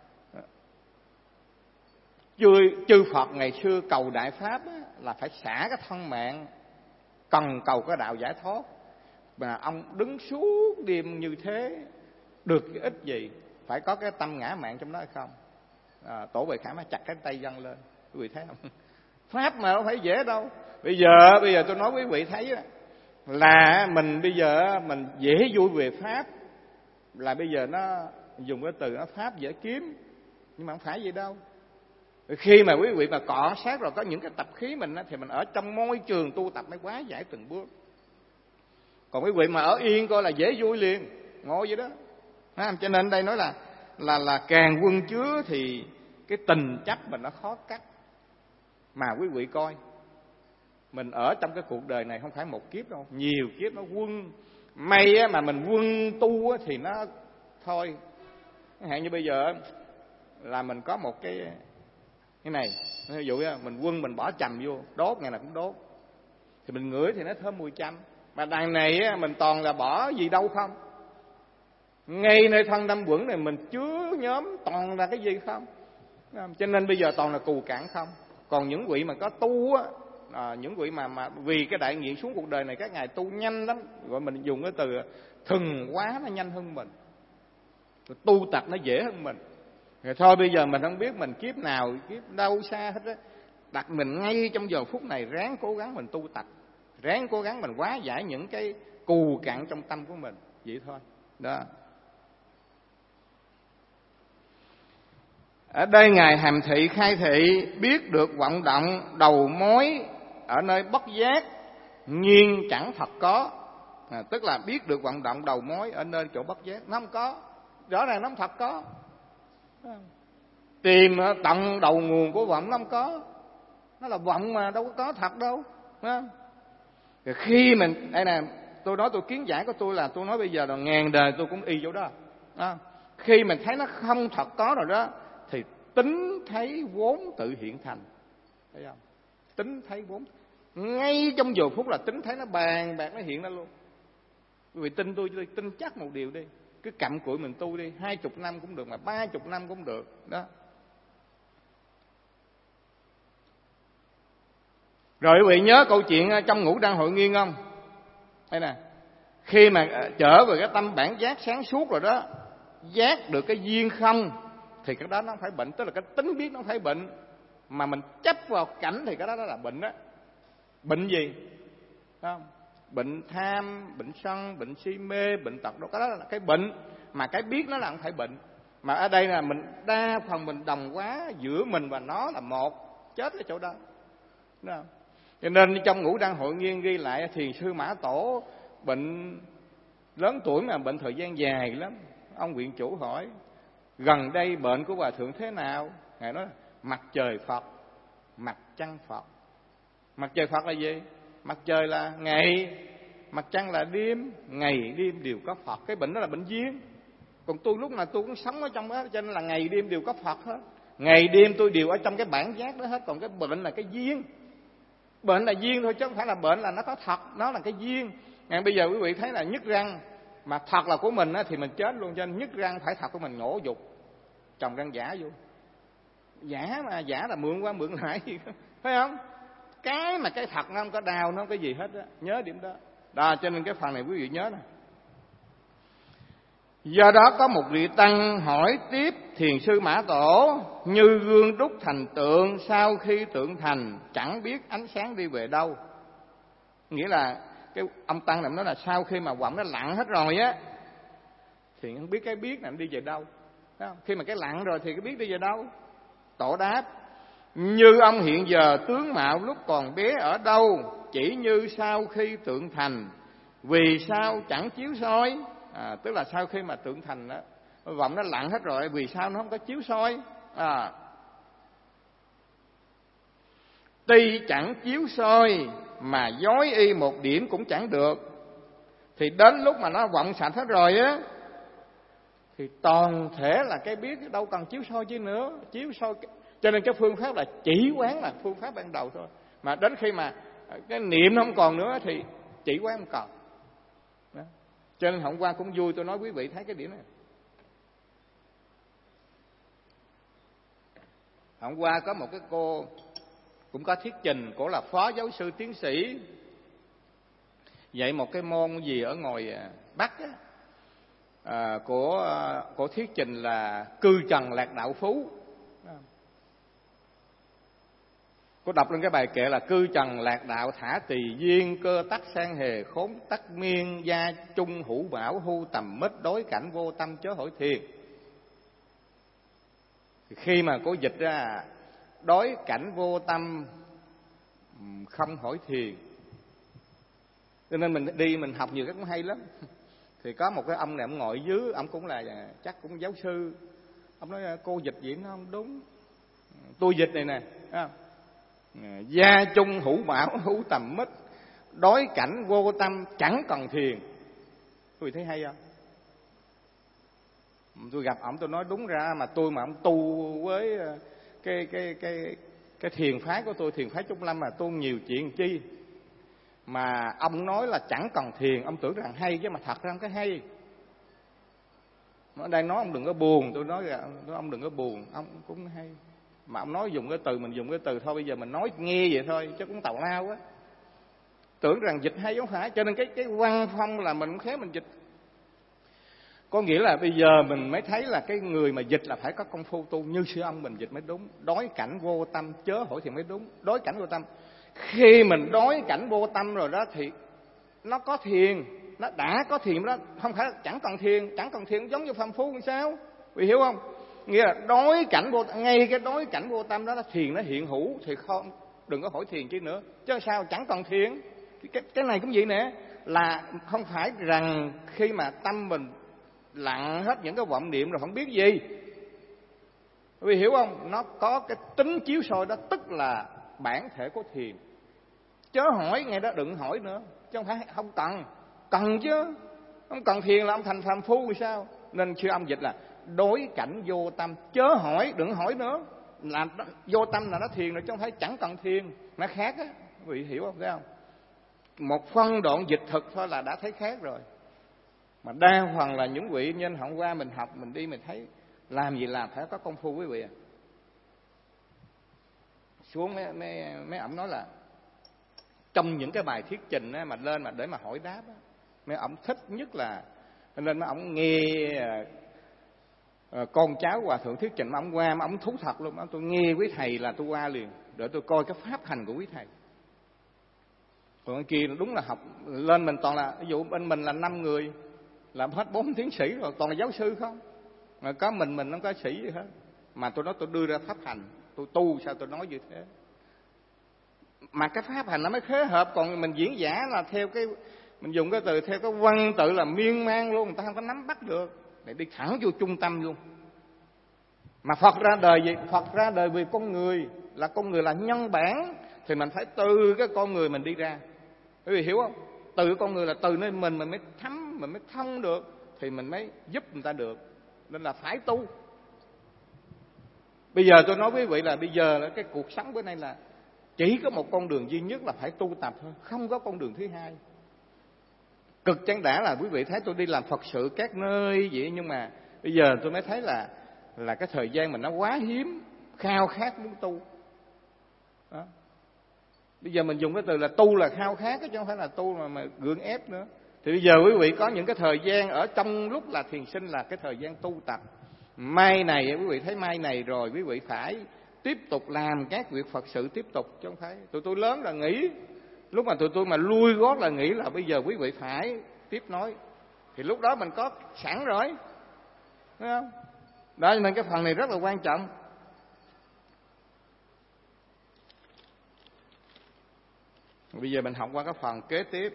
Chư Phật ngày xưa cầu đại pháp là phải xả cái thân mạng, cần cầu cái đạo giải thoát, mà ông đứng suốt đêm như thế được cái ích gì? Phải có cái tâm ngã mạng trong đó hay không? Tổ Huệ Khả mà chặt cái tay dâng lên, quý vị thấy không? Pháp mà đâu phải dễ đâu. Bây giờ tôi nói quý vị thấy là mình bây giờ mình dễ vui về pháp, là bây giờ nó dùng cái từ nó pháp dễ kiếm, nhưng mà không phải vậy đâu. Khi mà quý vị mà cọ sát rồi có những cái tập khí mình thì mình ở trong môi trường tu tập mới quá giải từng bước. Còn quý vị mà ở yên coi là dễ vui liền, ngồi vậy đó. Cho nên đây nói là càng quân chứa thì cái tình chấp mình nó khó cắt. Mà quý vị coi, mình ở trong cái cuộc đời này không phải một kiếp đâu, nhiều kiếp nó quân. May mà mình quân tu thì nó thôi. Hạn như bây giờ là mình có một cái này, ví dụ mình quân mình bỏ trầm vô đốt, ngày nào cũng đốt, thì mình ngửi thì nó thơm mùi trầm. Mà đằng này mình toàn là bỏ gì đâu không, ngay nơi thân tâm quẩn này mình chứa nhóm toàn là cái gì không. Cho nên bây giờ toàn là cù cạn không. Còn những vị mà có tu những vị mà vì cái đại nguyện xuống cuộc đời này, các ngài tu nhanh lắm, gọi mình dùng cái từ thuần quá, nó nhanh hơn mình, tu tập nó dễ hơn mình. Rồi thôi bây giờ mình không biết mình kiếp nào kiếp đâu xa hết á, đặt mình ngay trong giờ phút này ráng cố gắng mình tu tập, ráng cố gắng mình hóa giải những cái cù cạn trong tâm của mình, vậy thôi đó. Ở đây ngài hàm thị khai thị biết được vọng động đầu mối ở nơi bất giác nhiên chẳng thật có. Tức là biết được vọng động đầu mối ở nơi chỗ bất giác, nó không có, rõ ràng nó không thật có. Tìm tận đầu nguồn của vọng nó không có, nó là vọng mà đâu có thật đâu. Rồi khi mình đây nè, tôi nói tôi kiến giải của tôi là tôi nói bây giờ là ngàn đời tôi cũng y chỗ đó. Khi mình thấy nó không thật có rồi đó, thì tính thấy vốn tự hiện thành, thấy không? Tính thấy vốn ngay trong giờ phút là tính thấy nó bàn bạc nó hiện ra luôn. Quý vị tin tôi tin chắc một điều đi, cứ cặm cụi mình tu đi, 20 năm cũng được, mà 30 năm cũng được đó. Rồi quý vị nhớ câu chuyện trong Ngũ Đăng Hội Nguyên không? Đây nè, khi mà trở về cái tâm bản giác sáng suốt rồi đó, giác được cái duyên không, thì cái đó nó không phải bệnh. Tức là cái tính biết nó không phải bệnh, mà mình chấp vào cảnh thì cái đó là bệnh đó. Bệnh gì? Thấy không? Bệnh tham, bệnh sân, bệnh si mê, bệnh tật đó, cái đó là cái bệnh. Mà cái biết nó là không phải bệnh. Mà ở đây là mình đa phần mình đồng hóa giữa mình và nó là một, chết ở chỗ đó. Đúng không? Cho nên trong Ngũ Đăng Hội Nghiên ghi lại Thiền sư Mã Tổ bệnh lớn tuổi mà bệnh thời gian dài lắm. Ông viện chủ hỏi gần đây bệnh của hòa thượng thế nào? Ngài nói mặt trời Phật, mặt trăng Phật. Mặt trời Phật là gì? Mặt trời là ngày, mặt trăng là đêm, ngày đêm đều có Phật. Cái bệnh đó là bệnh duyên. Còn tôi lúc nào tôi cũng sống ở trong đó, cho nên là ngày đêm đều có Phật hết. Ngày đêm tôi đều ở trong cái bản giác đó hết. Còn cái bệnh là cái duyên. Bệnh là duyên thôi chứ không phải là bệnh là nó có thật, nó là cái duyên. Ngày bây giờ quý vị thấy là nhức răng mà thật là của mình thì mình chết luôn. Cho nên nhức răng phải thật của mình, nhổ dục trồng răng giả vô. Giả mà, giả là mượn qua mượn lại gì đó. Phải không? Cái mà cái thật nó không có đau, nó không có gì hết á. Nhớ điểm đó. Đó, cho nên cái phần này quý vị nhớ nè. Do đó có một vị tăng hỏi tiếp Thiền sư Mã Tổ: như gương đúc thành tượng, sau khi tượng thành chẳng biết ánh sáng đi về đâu. Nghĩa là cái ông tăng này nói là sau khi mà quặng nó lặn hết rồi á thì không biết cái biết này nó đi về đâu. Thấy không? Khi mà cái lặn rồi thì cái biết đi về đâu. Tổ đáp: như ông hiện giờ tướng mạo lúc còn bé ở đâu, chỉ như sau khi tượng thành, vì sao chẳng chiếu soi? Tức là sau khi mà tượng thành đó, vọng nó lặn hết rồi, vì sao nó không có chiếu soi? Tuy chẳng chiếu soi mà dối y một điểm cũng chẳng được. Thì đến lúc mà nó vọng sạch hết rồi á thì toàn thể là cái biết, đâu cần chiếu soi chứ nữa. Chiếu soi, cho nên cái phương pháp là chỉ quán là phương pháp ban đầu thôi. Mà đến khi mà cái niệm nó không còn nữa thì chỉ quán không còn. Đó. Cho nên hôm qua cũng vui, tôi nói quý vị thấy cái điểm này. Hôm qua có một cái cô cũng có thuyết trình, cổ là phó giáo sư tiến sĩ, dạy một cái môn gì ở ngoài Bắc á. Của thuyết trình là cư trần lạc đạo phú. Cô đọc lên cái bài kệ là: cư trần lạc đạo thả tỳ duyên, cơ tắc sang hề khốn tắc miên, gia chung hữu bảo hu tầm mít, đối cảnh vô tâm chớ hỏi thiền. Thì khi mà cô dịch ra đối cảnh vô tâm không hỏi thiền, cho nên mình đi mình học nhiều cái cũng hay lắm. Thì có một cái ông này, ông ngồi dưới, ông cũng là chắc cũng giáo sư. Ông nói cô dịch vậy nó không đúng, tôi dịch này nè. Gia chung hữu bảo hữu tầm mít, đối cảnh vô tâm chẳng cần thiền. Tôi thấy hay không? Tôi gặp ông tôi nói đúng ra mà tôi mà ông tu với cái thiền phái của tôi, thiền phái Trúc Lâm, mà tu nhiều chuyện chi mà ông nói là chẳng cần thiền, ông tưởng rằng hay chứ mà thật ra không có hay. Nó đang nói ông đừng có buồn, tôi nói là ông đừng có buồn, ông cũng hay. Mà ông nói dùng cái từ, mình dùng cái từ thôi, bây giờ mình nói nghe vậy thôi chứ cũng tào lao á. Tưởng rằng dịch hay giống phải, cho nên cái văn phong là mình khéo mình dịch. Có nghĩa là bây giờ mình mới thấy là cái người mà dịch là phải có công phu tu, như sư ông mình dịch mới đúng. Đối cảnh vô tâm chớ hỏi thiền mới đúng. Đối cảnh vô tâm, khi mình đối cảnh vô tâm rồi đó thì nó có thiền, nó đã có thiền đó, không phải chẳng cần thiền. Chẳng cần thiền giống như phàm phu làm sao, vì hiểu không? Nghĩa là đối cảnh vô, ngay cái đối cảnh vô tâm đó là thiền nó hiện hữu thì không, đừng có hỏi thiền chứ nữa. Chứ sao chẳng cần thiền. Cái này cũng vậy nè, là không phải rằng khi mà tâm mình lặng hết những cái vọng niệm rồi không biết gì, vì hiểu không? Nó có cái tính chiếu soi đó, tức là bản thể của thiền. Chớ hỏi ngay đó, đừng hỏi nữa, chứ không phải không cần. Cần chứ, không cần thiền là ông thành phàm phu thì sao? Nên sư ông dịch là đối cảnh vô tâm chớ hỏi, đừng hỏi nữa. Là vô tâm là nó thiền rồi chứ không phải chẳng cần thiền, nó khác á. Quý vị hiểu không? Thấy không? Một phân đoạn dịch thực thôi là đã thấy khác rồi. Mà đa phần là những vị nhân hôm qua mình học, mình đi mình thấy làm gì làm phải có công phu quý vị. Xuống mấy ổng nói là trong những cái bài thuyết trình á, mà lên mà để mà hỏi đáp á, mấy ổng thích nhất là nên mấy ổng nghe con cháu hòa thượng thuyết trình, mà ổng qua mà ổng thú thật luôn. Tôi nghe quý thầy là tôi qua liền để tôi coi cái pháp hành của quý thầy. Còn cái kia đúng là học lên mình toàn là, ví dụ bên mình là 5 người làm hết 4 tiến sĩ rồi, toàn là giáo sư không, mà có mình không có sĩ gì hết. Mà tôi nói tôi đưa ra pháp hành, tôi tu sao tôi nói như thế. Mà cái pháp hành nó mới khế hợp, còn mình diễn giả là theo cái, mình dùng cái từ theo cái văn tự là miên man luôn, người ta không có nắm bắt được, để đi thẳng vô trung tâm luôn. Mà Phật ra đời gì? Phật ra đời vì con người là nhân bản, thì mình phải từ cái con người mình đi ra. Quý vị hiểu không? Từ cái con người là từ nơi mình mới thấm, mình mới thông được, thì mình mới giúp người ta được. Nên là phải tu. Bây giờ tôi nói với quý vị là bây giờ là cái cuộc sống bữa nay là chỉ có một con đường duy nhất là phải tu tập thôi, không có con đường thứ hai. Cực chẳng đã là quý vị thấy tôi đi làm Phật sự các nơi vậy, nhưng mà bây giờ tôi mới thấy là cái thời gian mình nó quá hiếm, khao khát muốn tu. Đó. Bây giờ mình dùng cái từ là tu là khao khát chứ không phải là tu mà gượng ép nữa. Thì bây giờ quý vị có những cái thời gian ở trong lúc là thiền sinh là cái thời gian tu tập. Mai này quý vị thấy mai này rồi, quý vị phải tiếp tục làm các việc Phật sự tiếp tục, chứ không phải tụi tôi lớn là nghĩ. Lúc mà tụi tôi mà lui gót là nghĩ là bây giờ quý vị phải tiếp nối. Thì lúc đó mình có sẵn rồi, thấy không? Đó nên cái phần này rất là quan trọng. Bây giờ mình học qua cái phần kế tiếp.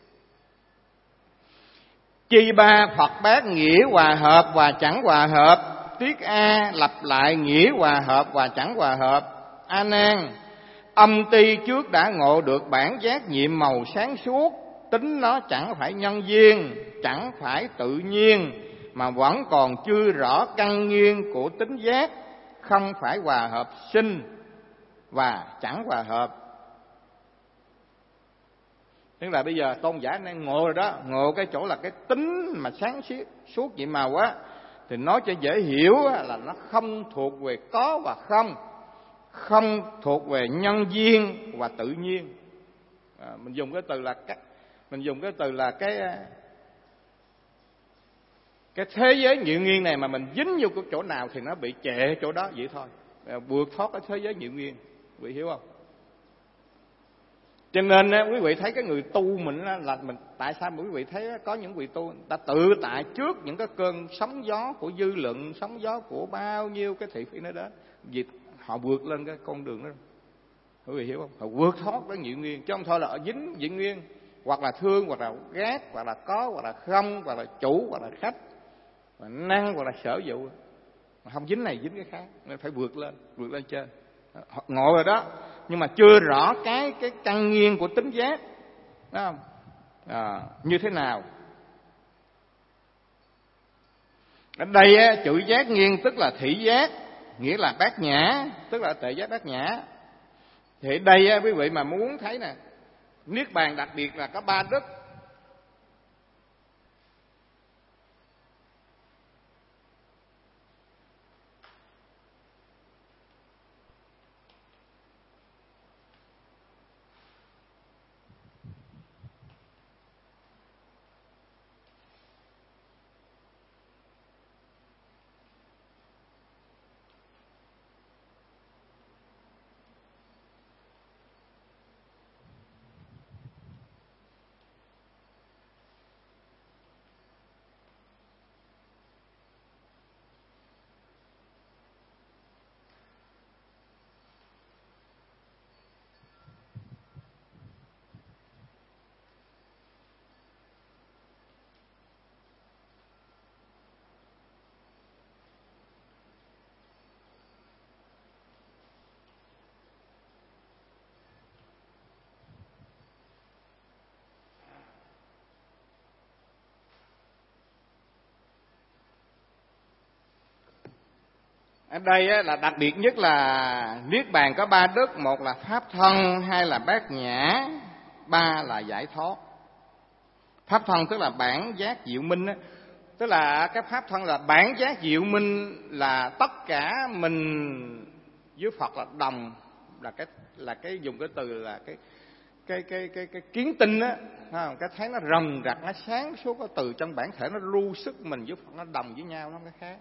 Chi ba Phật bát nghĩa hòa hợp và chẳng hòa hợp. Tiết A lặp lại nghĩa hòa hợp và chẳng hòa hợp. A Nan, âm ti trước đã ngộ được bản giác nhiệm màu sáng suốt, tính nó chẳng phải nhân duyên, chẳng phải tự nhiên, mà vẫn còn chưa rõ căn nguyên của tính giác, không phải hòa hợp sinh và chẳng hòa hợp. Tức là bây giờ tôn giả đang ngộ rồi đó, ngộ cái chỗ là cái tính mà sáng suốt nhiệm màu á, thì nói cho dễ hiểu là nó không thuộc về có và không, không thuộc về nhân duyên và tự nhiên. Mình dùng cái từ là cái thế giới nhị nguyên này mà mình dính vô cái chỗ nào thì nó bị trệ chỗ đó vậy thôi. Vượt thoát cái thế giới nhị nguyên, quý vị hiểu không? Cho nên quý vị thấy cái người tu mình là mình, tại sao quý vị thấy có những vị tu ta tự tại trước những cái cơn sóng gió của dư luận, sóng gió của bao nhiêu cái thị phi nó đến, vì họ vượt lên cái con đường đó. Quý vị hiểu không? Họ vượt thoát cái nhị nguyên, chứ không thôi là ở dính nhị nguyên, hoặc là thương, hoặc là ghét, hoặc là có, hoặc là không, hoặc là chủ, hoặc là khách, hoặc là năng, hoặc là sở vụ. Mà không dính này dính cái khác, nên phải vượt lên trên. Họ ngộ rồi đó, nhưng mà chưa rõ cái căn nguyên của tính giác, đúng không? Như thế nào? Ở đây chữ giác nghiêng tức là thị giác, nghĩa là bát nhã, tức là tuệ giác bát nhã. Thì đây quý vị mà muốn thấy nè, niết bàn đặc biệt là có ba đức. Ở đây là đặc biệt nhất là niết bàn có ba đức, một là pháp thân, hai là bát nhã, ba là giải thoát. Pháp thân tức là bản giác diệu minh á, tức là cái pháp thân là bản giác diệu minh, là tất cả mình với Phật là đồng, là cái dùng cái từ là cái kiến tinh á, cái thấy nó ròng rạc, nó sáng suốt, cái từ trong bản thể nó lưu sức mình với Phật nó đồng với nhau, nó cái khác.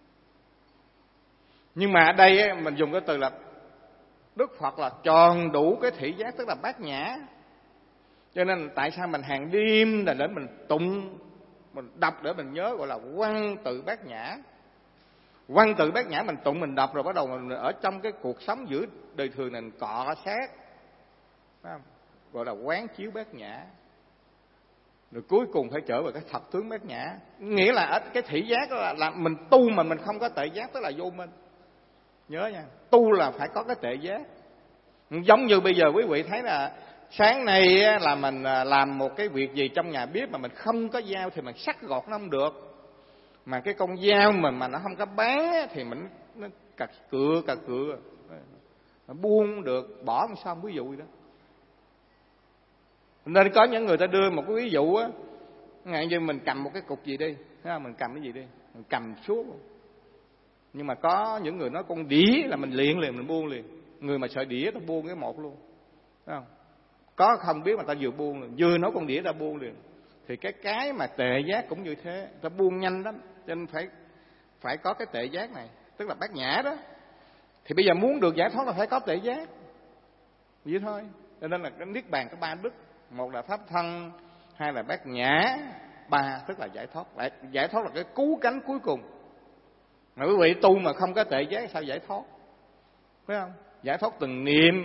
Nhưng mà ở đây mình dùng cái từ là Đức Phật là tròn đủ cái thị giác, tức là bát nhã. Cho nên tại sao mình hàng đêm là để mình tụng, mình đọc để mình nhớ, gọi là văn tự bát nhã. Văn tự bát nhã mình tụng, mình đọc rồi bắt đầu mình ở trong cái cuộc sống giữa đời thường này mình cọ sát, gọi là quán chiếu bát nhã. Rồi cuối cùng phải trở về cái thật tướng bát nhã. Nghĩa là ở cái thị giác đó là mình tu mà mình không có tuệ giác, tức là vô minh. Nhớ nha, tu là phải có cái tuệ giác. Giống như bây giờ quý vị thấy là sáng nay là mình làm một cái việc gì trong nhà bếp mà mình không có dao thì mình sắc gọt nó không được. Mà cái con dao mà nó không có bán thì mình nó cà cựa, buông được, bỏ không xong, ví dụ vậy đó. Nên có những người ta đưa một cái ví dụ á, ngay như mình cầm một cái cục gì đi, thấy không? Mình cầm cái gì đi, mình cầm xuống. Nhưng mà có những người nói con đĩa là mình liền mình buông liền. Người mà sợ đĩa ta buông cái một luôn, thấy không? Có không biết mà ta vừa buông liền, vừa nói con đĩa ta buông liền. Thì cái mà tệ giác cũng như thế, ta buông nhanh lắm, cho nên phải có cái tệ giác này, tức là bát nhã đó. Thì bây giờ muốn được giải thoát là phải có tệ giác, vậy thôi. Cho nên là cái niết bàn có 3 đức, một là pháp thân, hai là bát nhã, 3 tức là giải thoát. Giải thoát là cái cứu cánh cuối cùng. Mà quý vị tu mà không có tệ giác sao giải thoát, phải không? Giải thoát từng niệm,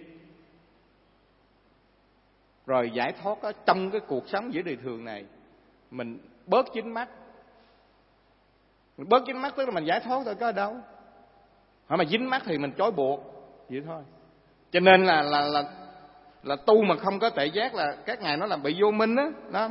rồi giải thoát ở trong cái cuộc sống giữa đời thường này, mình bớt dính mắc. Mình bớt dính mắc tức là mình giải thoát thôi, có ở đâu. Hỏi mà dính mắc thì mình trói buộc, vậy thôi. Cho nên là tu mà không có tệ giác là các ngài nói là bị vô minh đó, đó.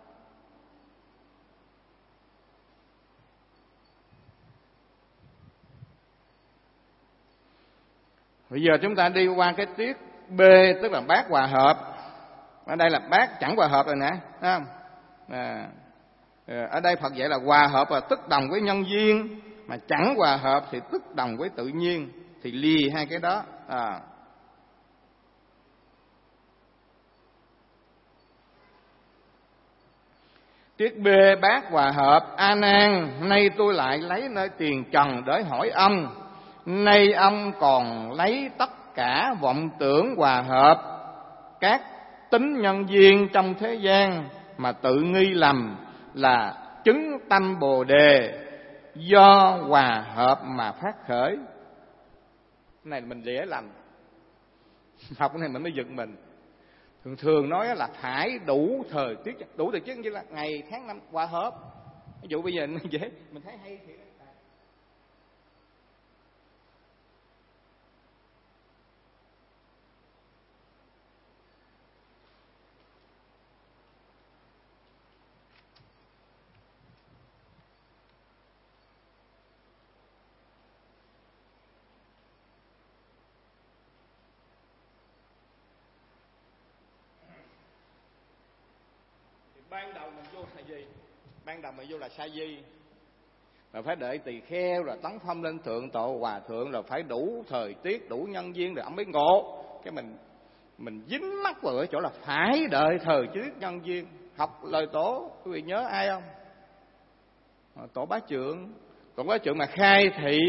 Bây giờ chúng ta đi qua cái tiết B, tức là bát hòa hợp. Ở đây là bát chẳng hòa hợp rồi nè, thấy không? Ở đây Phật dạy là hòa hợp là tức đồng với nhân duyên, mà chẳng hòa hợp thì tức đồng với tự nhiên, thì lìa hai cái đó. Tiết B bát hòa hợp. A Nan, nay tôi lại lấy nơi tiền trần để hỏi ông, nay ông còn lấy tất cả vọng tưởng hòa hợp các tính nhân duyên trong thế gian mà tự nghi lầm là chứng tâm Bồ Đề, do hòa hợp mà phát khởi. Cái này mình dễ lầm, học cái này mình mới giật mình. Thường nói là phải đủ thời tiết, đủ thời tiết như là ngày tháng năm hòa hợp. Ví dụ bây giờ mình dễ, mình thấy hay thì ban đầu mình vô là gì? Ban đầu mình vô là sa di, rồi phải đợi tỳ kheo, rồi tấn phong lên thượng tọa hòa thượng, rồi phải đủ thời tiết, đủ nhân duyên rồi ông mới ngộ. Cái mình dính mắc vào cái chỗ là phải đợi thời tiết nhân duyên. Học lời Tổ, quý vị nhớ ai không? Tổ Bá Trượng. Tổ Bá Trượng mà khai thị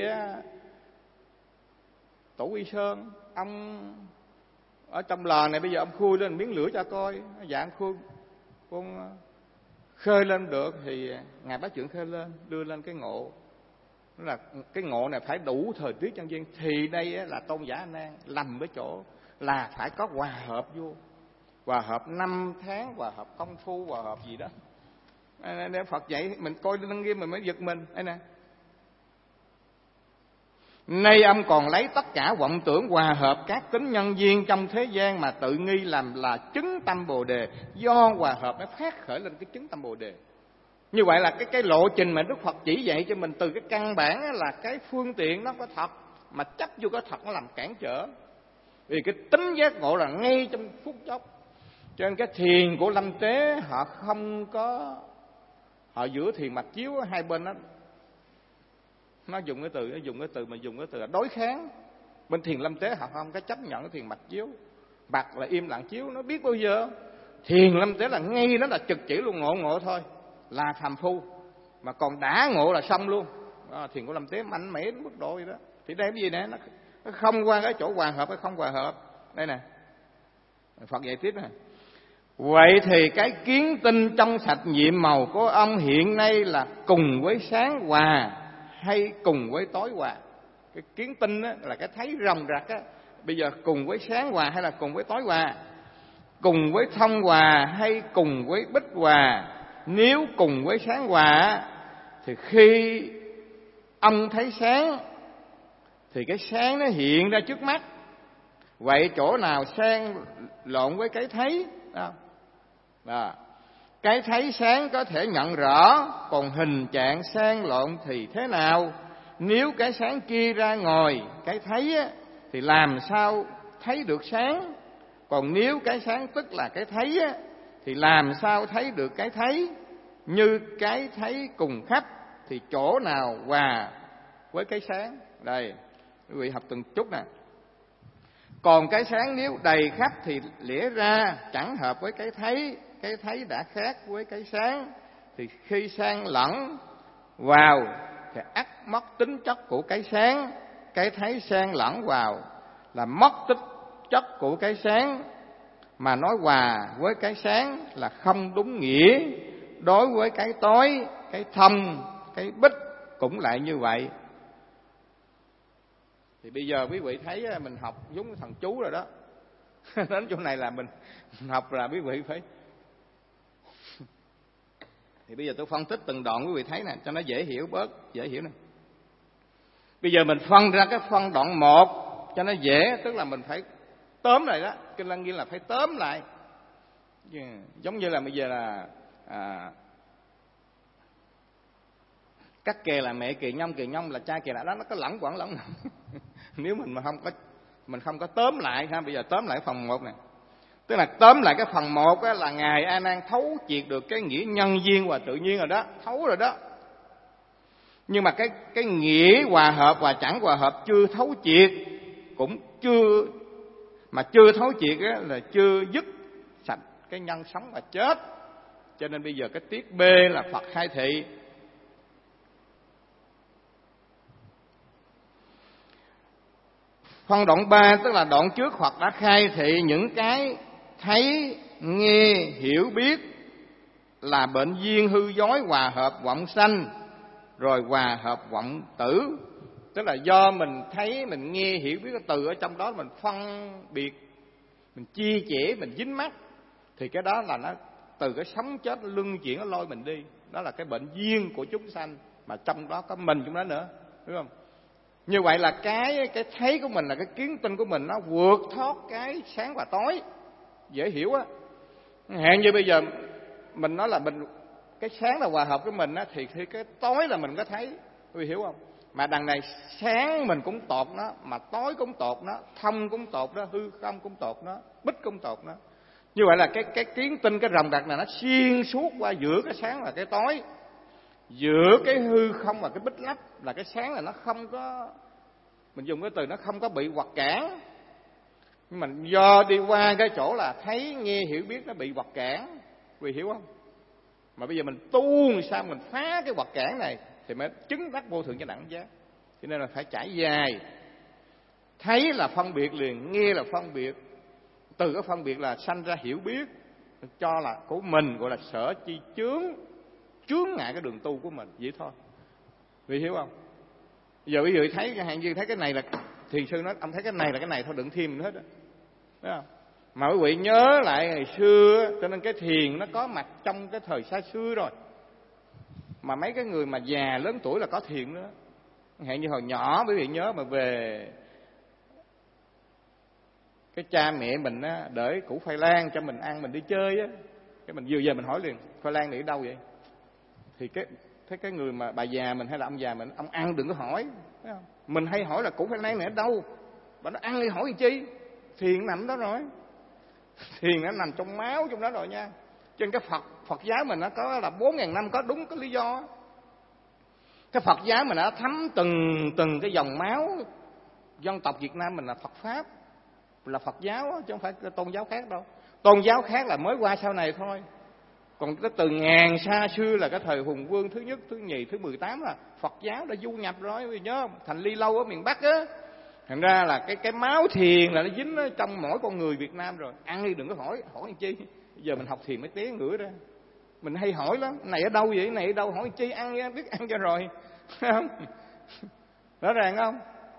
Tổ Quy Sơn, ông ở trong lò này bây giờ ông khui lên miếng lửa cho coi, dạng khui con khơi lên được thì ngài Bá Trượng khơi lên, đưa lên cái ngộ. Đó là cái ngộ này phải đủ thời tiết nhân duyên. Thì đây là tôn giả A Nan lầm với chỗ là phải có hòa hợp vô, hòa hợp 5 tháng, hòa hợp công phu, hòa hợp gì đó. Để Phật dạy mình coi Lăng Nghiêm mình mới giật mình. Đây nè, nay ông còn lấy tất cả vọng tưởng hòa hợp các tính nhân duyên trong thế gian mà tự nghi làm là chứng tâm Bồ Đề, do hòa hợp nó phát khởi lên cái chứng tâm Bồ Đề. Như vậy là cái lộ trình mà Đức Phật chỉ dạy cho mình từ cái căn bản là cái phương tiện nó có thật, mà chấp vô cái thật nó làm cản trở. Vì cái tính giác ngộ là ngay trong phút chốc. Cho nên cái thiền của Lâm Tế họ không có, họ giữa thiền mạch chiếu hai bên đó, nó dùng cái từ là đối kháng. Bên thiền Lâm Tế họ không có chấp nhận cái thiền mạch chiếu, bạch là im lặng chiếu. Nó biết bao giờ thiền Lâm Tế là ngay đó là trực chỉ luôn, ngộ thôi là phàm phu, mà còn đã ngộ là xong luôn. Thiền của Lâm Tế mạnh mẽ đến mức độ vậy đó. Thì đây cái gì nè, nó không qua cái chỗ hòa hợp hay không hòa hợp. Đây nè, Phật dạy tiếp nè. Vậy thì cái kiến tinh trong sạch nhiệm màu của ông hiện nay là cùng với sáng hòa hay cùng với tối hòa? Cái kiến tinh á, là cái thấy ròng rạc á. Bây giờ cùng với sáng hòa hay là cùng với tối hòa? Cùng với thông hòa hay cùng với bích hòa? Nếu cùng với sáng hòa thì khi ông thấy sáng thì cái sáng nó hiện ra trước mắt. Vậy chỗ nào xen lộn với cái thấy? Cái thấy sáng có thể nhận rõ, còn hình trạng xen lộn thì thế nào? Nếu cái sáng kia ra ngoài cái thấy á, thì làm sao thấy được sáng? Còn nếu cái sáng tức là cái thấy á, thì làm sao thấy được cái thấy? Như cái thấy cùng khắp thì chỗ nào hòa với cái sáng? Đây, quý vị học từng chút nè. Còn cái sáng nếu đầy khắp thì lẽ ra chẳng hợp với cái thấy đã khác với cái sáng. Thì khi sang lẫn vào thì ắt mất tính chất của cái sáng. Cái thấy sang lẫn vào là mất tính chất của cái sáng. Mà nói hòa với cái sáng là không đúng nghĩa. Đối với cái tối, cái thâm, cái bích cũng lại như vậy. Thì bây giờ quý vị thấy mình học giống thằng chú rồi đó. Đến chỗ này là mình học là quý vị phải. Thì bây giờ tôi phân tích từng đoạn quý vị thấy nè, cho nó dễ hiểu bớt, dễ hiểu nè. Bây giờ mình phân ra cái phân đoạn 1 cho nó dễ, tức là mình phải tóm lại đó. Kinh Lăng Nghiêm là phải tóm lại. Giống như là bây giờ là cắt kè là mẹ kề nhông là cha kè là đó, nó có lẳng quẩn lẳng. Nếu mình không có tóm lại ha. Bây giờ tóm lại phần 1 này. Tức là tóm lại cái phần 1 á, là Ngài A Nan thấu triệt được cái nghĩa nhân duyên và tự nhiên rồi đó, thấu rồi đó. Nhưng mà cái nghĩa hòa hợp và chẳng hòa hợp chưa thấu triệt, cũng chưa thấu triệt á, là chưa dứt sạch cái nhân sống và chết. Cho nên bây giờ cái tiết B là Phật khai thị. Phân đoạn 3 tức là đoạn trước Phật đã khai thị những cái thấy, nghe, hiểu biết là bệnh duyên hư dối hòa hợp vọng sanh, rồi hòa hợp vọng tử. Tức là do mình thấy, mình nghe, hiểu biết cái từ ở trong đó mình phân biệt, mình chia sẻ, mình dính mắc, thì cái đó là nó từ cái sống chết luân chuyển nó lôi mình đi. Đó là cái bệnh duyên của chúng sanh, mà trong đó có mình chúng đó nữa, đúng không? Như vậy là cái thấy của mình, là cái kiến tinh của mình, nó vượt thoát cái sáng và tối. Dễ hiểu á. Hẹn như bây giờ mình nói là cái sáng là hòa hợp với mình á, thì cái tối là mình có thấy, quý vị hiểu không? Mà đằng này sáng mình cũng tột nó, mà tối cũng tột nó, thông cũng tột nó, hư không cũng tột nó, bích cũng tột nó. Như vậy là cái kiến tinh, cái ròng rạc này nó xuyên suốt qua giữa cái sáng và cái tối, giữa cái hư không và cái bích lấp. Là cái sáng là nó không có, mình dùng cái từ nó không có bị hoặc cản. Nhưng mà do đi qua cái chỗ là thấy, nghe, hiểu biết nó bị hoặc cản, vì hiểu không? Mà bây giờ mình tu làm sao mình phá cái hoặc cản này thì mới chứng đắc vô thượng chánh đẳng giác. Cho nên là phải trải dài. Thấy là phân biệt liền, nghe là phân biệt, từ cái phân biệt là sanh ra hiểu biết, cho là của mình, gọi là sở chi chướng ngại cái đường tu của mình, vậy thôi. Vì hiểu không? Giờ quý vị thấy hàng như thấy cái này là thiền sư nói, ông thấy cái này là cái này thôi, đừng thêm mình hết đó. Thấy không? Mà quý vị nhớ lại ngày xưa, cho nên cái thiền nó có mặt trong cái thời xa xưa rồi. Mà mấy cái người mà già lớn tuổi là có thiền nữa. Hẹn như hồi nhỏ quý vị nhớ mà về cái cha mẹ mình á, để củ khoai lang cho mình ăn, mình đi chơi á, cái mình vừa về mình hỏi liền, khoai lang này ở đâu vậy? Thì cái người mà bà già mình hay là ông già mình, ông ăn đừng có hỏi, thấy không? Mình hay hỏi là củ khoai lang này ở đâu, bà nó ăn đi hỏi gì chi? Thiền nằm đó rồi, thiền nó nằm trong máu trong đó rồi nha. Trên cái Phật giáo mình nó có là 4.000 năm, có đúng cái lý do. Cái Phật giáo mình đã thấm từng cái dòng máu dân tộc Việt Nam mình là Phật pháp, là Phật giáo chứ không phải cái tôn giáo khác đâu. Tôn giáo khác là mới qua sau này thôi. Còn cái từ ngàn xa xưa là cái thời Hùng Vương thứ nhất, thứ nhì, thứ 18 là Phật giáo đã du nhập rồi, quý vị nhớ không? Thành Ly Lâu ở miền Bắc á. Thành ra là cái máu thiền là nó dính ở trong mỗi con người Việt Nam rồi. Ăn đi đừng có hỏi làm chi. Giờ mình học thiền mới té ngửa ra. Mình hay hỏi lắm, này ở đâu vậy, này ở đâu, hỏi làm chi, ăn nha, biết ăn cho rồi. Không? Rõ ràng không?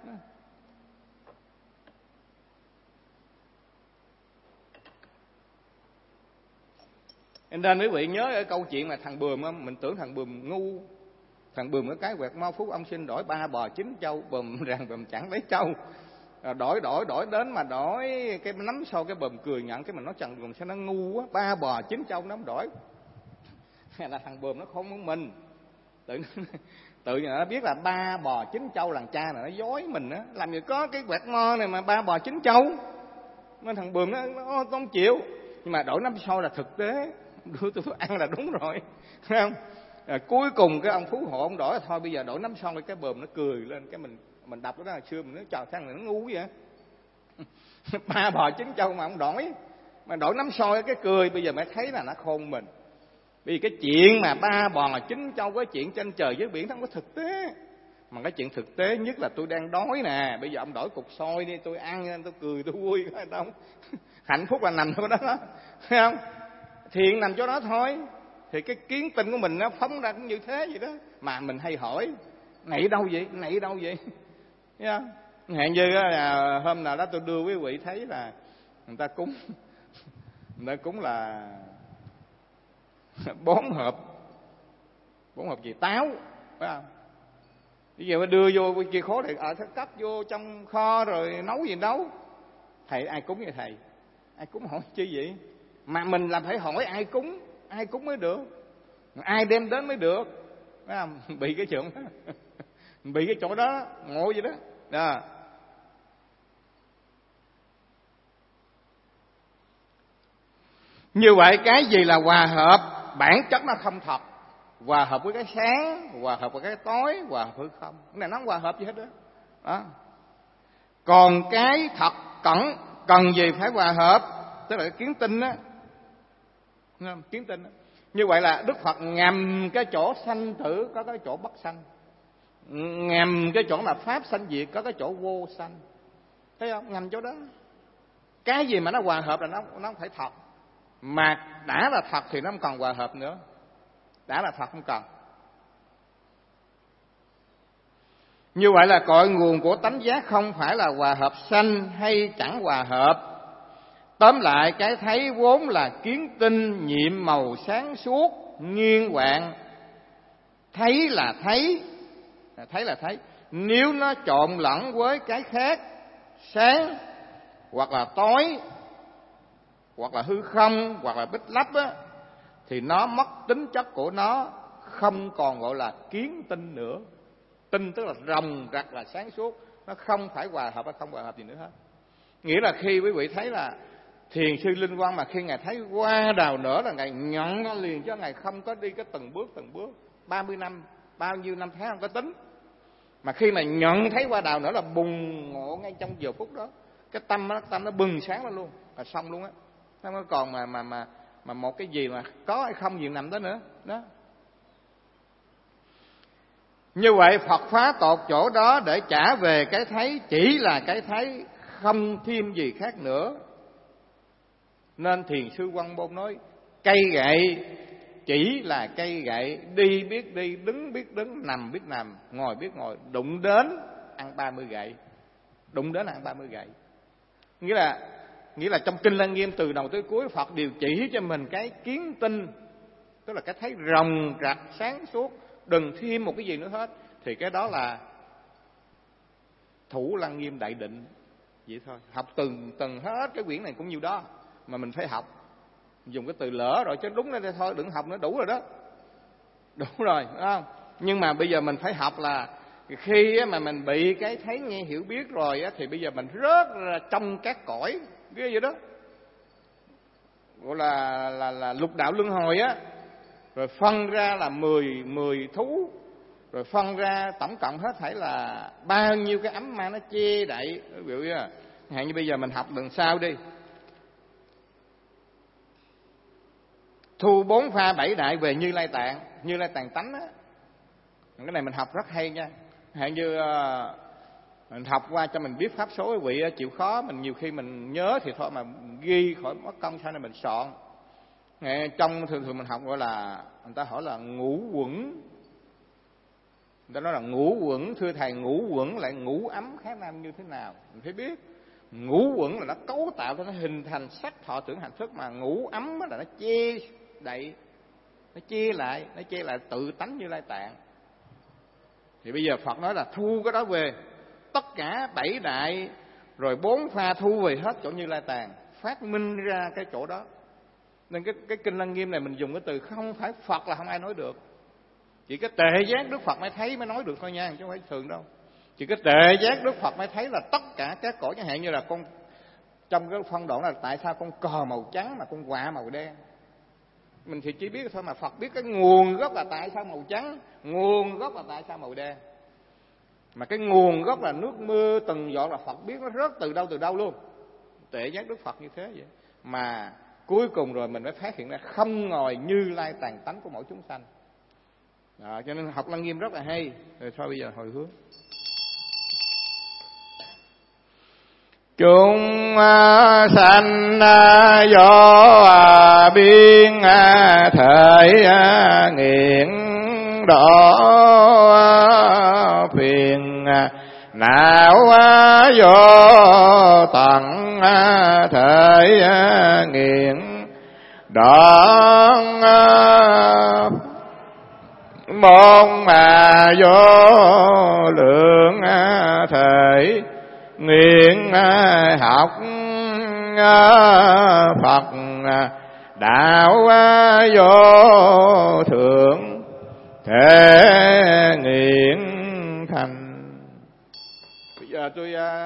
Nên quý vị nhớ ở câu chuyện mà thằng Bườm không? Mình tưởng thằng Bườm ngu. Thằng Bườm cái quẹt mau phúc ông xin đổi 3 bò 9 trâu. Bườm rằng Bườm chẳng lấy trâu. Đổi đến mà đổi cái nắm sau cái Bườm cười nhận, cái mình nói chẳng Bườm sao nó ngu quá, 3 bò 9 trâu nó không đổi. Là thằng Bườm nó không muốn mình. Tự nó biết là 3 bò 9 trâu, làng cha này nó dối mình á, làm gì có cái quẹt mo này mà 3 bò 9 trâu. Nên thằng Bườm nó không chịu. Nhưng mà đổi năm sau là thực tế, đưa tôi ăn là đúng rồi, thấy không? Cuối cùng cái ông phú hộ ông đổi thôi, bây giờ đổi nắm son, cái Bườm nó cười lên, cái mình đọc đó hồi xưa mình nói trời thằng này nó ngu vậy. Ba bò chín châu mà ông đổi, mà đổi nắm soi cái cười, bây giờ mới thấy là nó khôn mình. Vì cái chuyện mà ba bò chín châu, cái chuyện trên trời dưới biển nó không có thực tế. Mà cái chuyện thực tế nhất là tôi đang đói nè, bây giờ ông đổi cục xôi đi, tôi ăn, tôi cười, tôi vui, phải không? Hạnh phúc là nằm chỗ đó, thấy không? Thiện nằm chỗ đó thôi. Thì cái kiến tinh của mình nó phóng ra cũng như thế vậy đó. Mà mình hay hỏi, nãy đâu vậy, nãy đâu vậy? Thấy không? Hẹn như là hôm nào đó tôi đưa quý vị thấy là người ta cúng là 4 hộp gì táo, phải không? Bây giờ mới đưa vô kia khố thì cấp vô trong kho rồi nấu gì nấu. Thầy ai cúng vậy thầy? Ai cúng hỏi chi vậy? Mà mình là phải hỏi ai cúng mới được, ai đem đến mới được, phải không? Bị cái chuyện đó. Bị cái chỗ đó ngộ vậy đó. Đó. Như vậy cái gì là hòa hợp? Bản chất nó không thật. Hòa hợp với cái sáng, hòa hợp với cái tối, hòa hợp với không. Cái này nó không hòa hợp gì hết đó. Đó. Còn cái thật cần gì phải hòa hợp? Tức là cái kiến tinh á. Kiến tinh á. Như vậy là Đức Phật ngầm cái chỗ sanh tử có cái chỗ bất sanh, ngầm cái chỗ mà pháp sanh diệt có cái chỗ vô sanh. Thấy không? Ngầm chỗ đó. Cái gì mà nó hòa hợp là nó không phải thật. Mà đã là thật thì nó không còn hòa hợp nữa. Đã là thật không cần. Như vậy là cội nguồn của tánh giác không phải là hòa hợp sanh hay chẳng hòa hợp. Tóm lại cái thấy vốn là kiến tinh nhiệm màu sáng suốt nghiêng quạng. Thấy là thấy. Nếu nó trộn lẫn với cái khác, sáng hoặc là tối hoặc là hư không hoặc là bích lấp á, thì nó mất tính chất của nó, không còn gọi là kiến tinh nữa. Tinh tức là ròng rạc là sáng suốt, nó không phải hòa hợp hay không hòa hợp gì nữa hết. Nghĩa là khi quý vị thấy là thiền sư Linh Quang mà khi ngài thấy hoa đào nở là ngài nhận nó liền, chứ ngài không có đi cái từng bước 30 năm bao nhiêu năm tháng không có tính. Mà khi mà nhận thấy hoa đào nở là bùng ngộ ngay trong giờ phút đó, cái tâm nó bừng sáng lên luôn, là xong luôn á. Nó không còn mà một cái gì mà có hay không gì nằm đó nữa đó. Như vậy Phật phá tột chỗ đó để trả về cái thấy chỉ là cái thấy, không thêm gì khác nữa. Nên thiền sư Quang Bôn nói cây gậy chỉ là cây gậy, đi biết đi, đứng biết đứng, nằm biết nằm, ngồi biết ngồi, đụng đến ăn 30 gậy. Đụng đến ăn 30 gậy. Nghĩa là trong Kinh Lăng Nghiêm từ đầu tới cuối Phật đều chỉ cho mình cái kiến tinh, tức là cái thấy ròng rạc sáng suốt, đừng thêm một cái gì nữa hết. Thì cái đó là thủ Lăng Nghiêm đại định. Vậy thôi. Học từng hết cái quyển này cũng nhiêu đó. Mà mình phải học. Dùng cái từ lỡ rồi chứ đúng đây thôi, đừng học nữa, đủ rồi đó. Đủ rồi, đúng không? Nhưng mà bây giờ mình phải học là khi mà mình bị cái thấy nghe hiểu biết rồi á, thì bây giờ mình rớt ra trong các cõi cái gì đó, gọi là lục đạo luân hồi á, rồi phân ra là 10 thú, rồi phân ra tổng cộng hết thảy là bao nhiêu cái ấm ma nó che đậy. Ví dụ như bây giờ mình học lần sau đi, thu 4 pha 7 đại về Như Lai Tạng tánh á. Cái này mình học rất hay nha. Hạn như mình học qua cho mình biết pháp số, quý vị chịu khó, mình nhiều khi mình nhớ thì thôi mà ghi khỏi mất công, sau này mình soạn. Trong thường mình học gọi là, người ta hỏi là ngũ quẩn. Người ta nói là ngũ quẩn, thưa thầy ngũ quẩn lại ngũ ấm khác nam như thế nào? Mình phải biết. Ngũ quẩn là nó cấu tạo cho nó hình thành sắc thọ tưởng hành thức, mà ngũ ấm là nó che đậy, nó che lại tự tánh Như Lai Tạng. Thì bây giờ Phật nói là thu cái đó về, tất cả 7 đại rồi 4 pha thu về hết chỗ Như Lai Tạng, phát minh ra cái chỗ đó. Nên cái Kinh Lăng Nghiêm này mình dùng cái từ không phải Phật là không ai nói được. Chỉ cái tệ giác Đức Phật mới thấy mới nói được thôi nha, chứ không phải thường đâu. Chỉ cái tệ giác Đức Phật mới thấy là tất cả các cõi, chẳng hạn như là con trong cái phân đoạn là tại sao con cò màu trắng mà con quạ màu đen. Mình thì chỉ biết thôi, mà Phật biết cái nguồn gốc là tại sao màu trắng, nguồn gốc là tại sao màu đen. Mà cái nguồn gốc là nước mưa từng giọt là Phật biết nó rớt từ đâu luôn. tệ giác Đức Phật như thế vậy. Mà cuối cùng rồi mình mới phát hiện ra không ngồi Như Lai tàn tánh của mỗi chúng sanh. Cho nên học Lăng Nghiêm rất là hay. Rồi thôi bây giờ hồi hướng. Chúng sanh do biên thể nghiện đỏ phiền não do tận thể nghiện đoạn môn vô lượng thể nguyện học Phật đạo vô thượng thể nguyện thành. Bây giờ tôi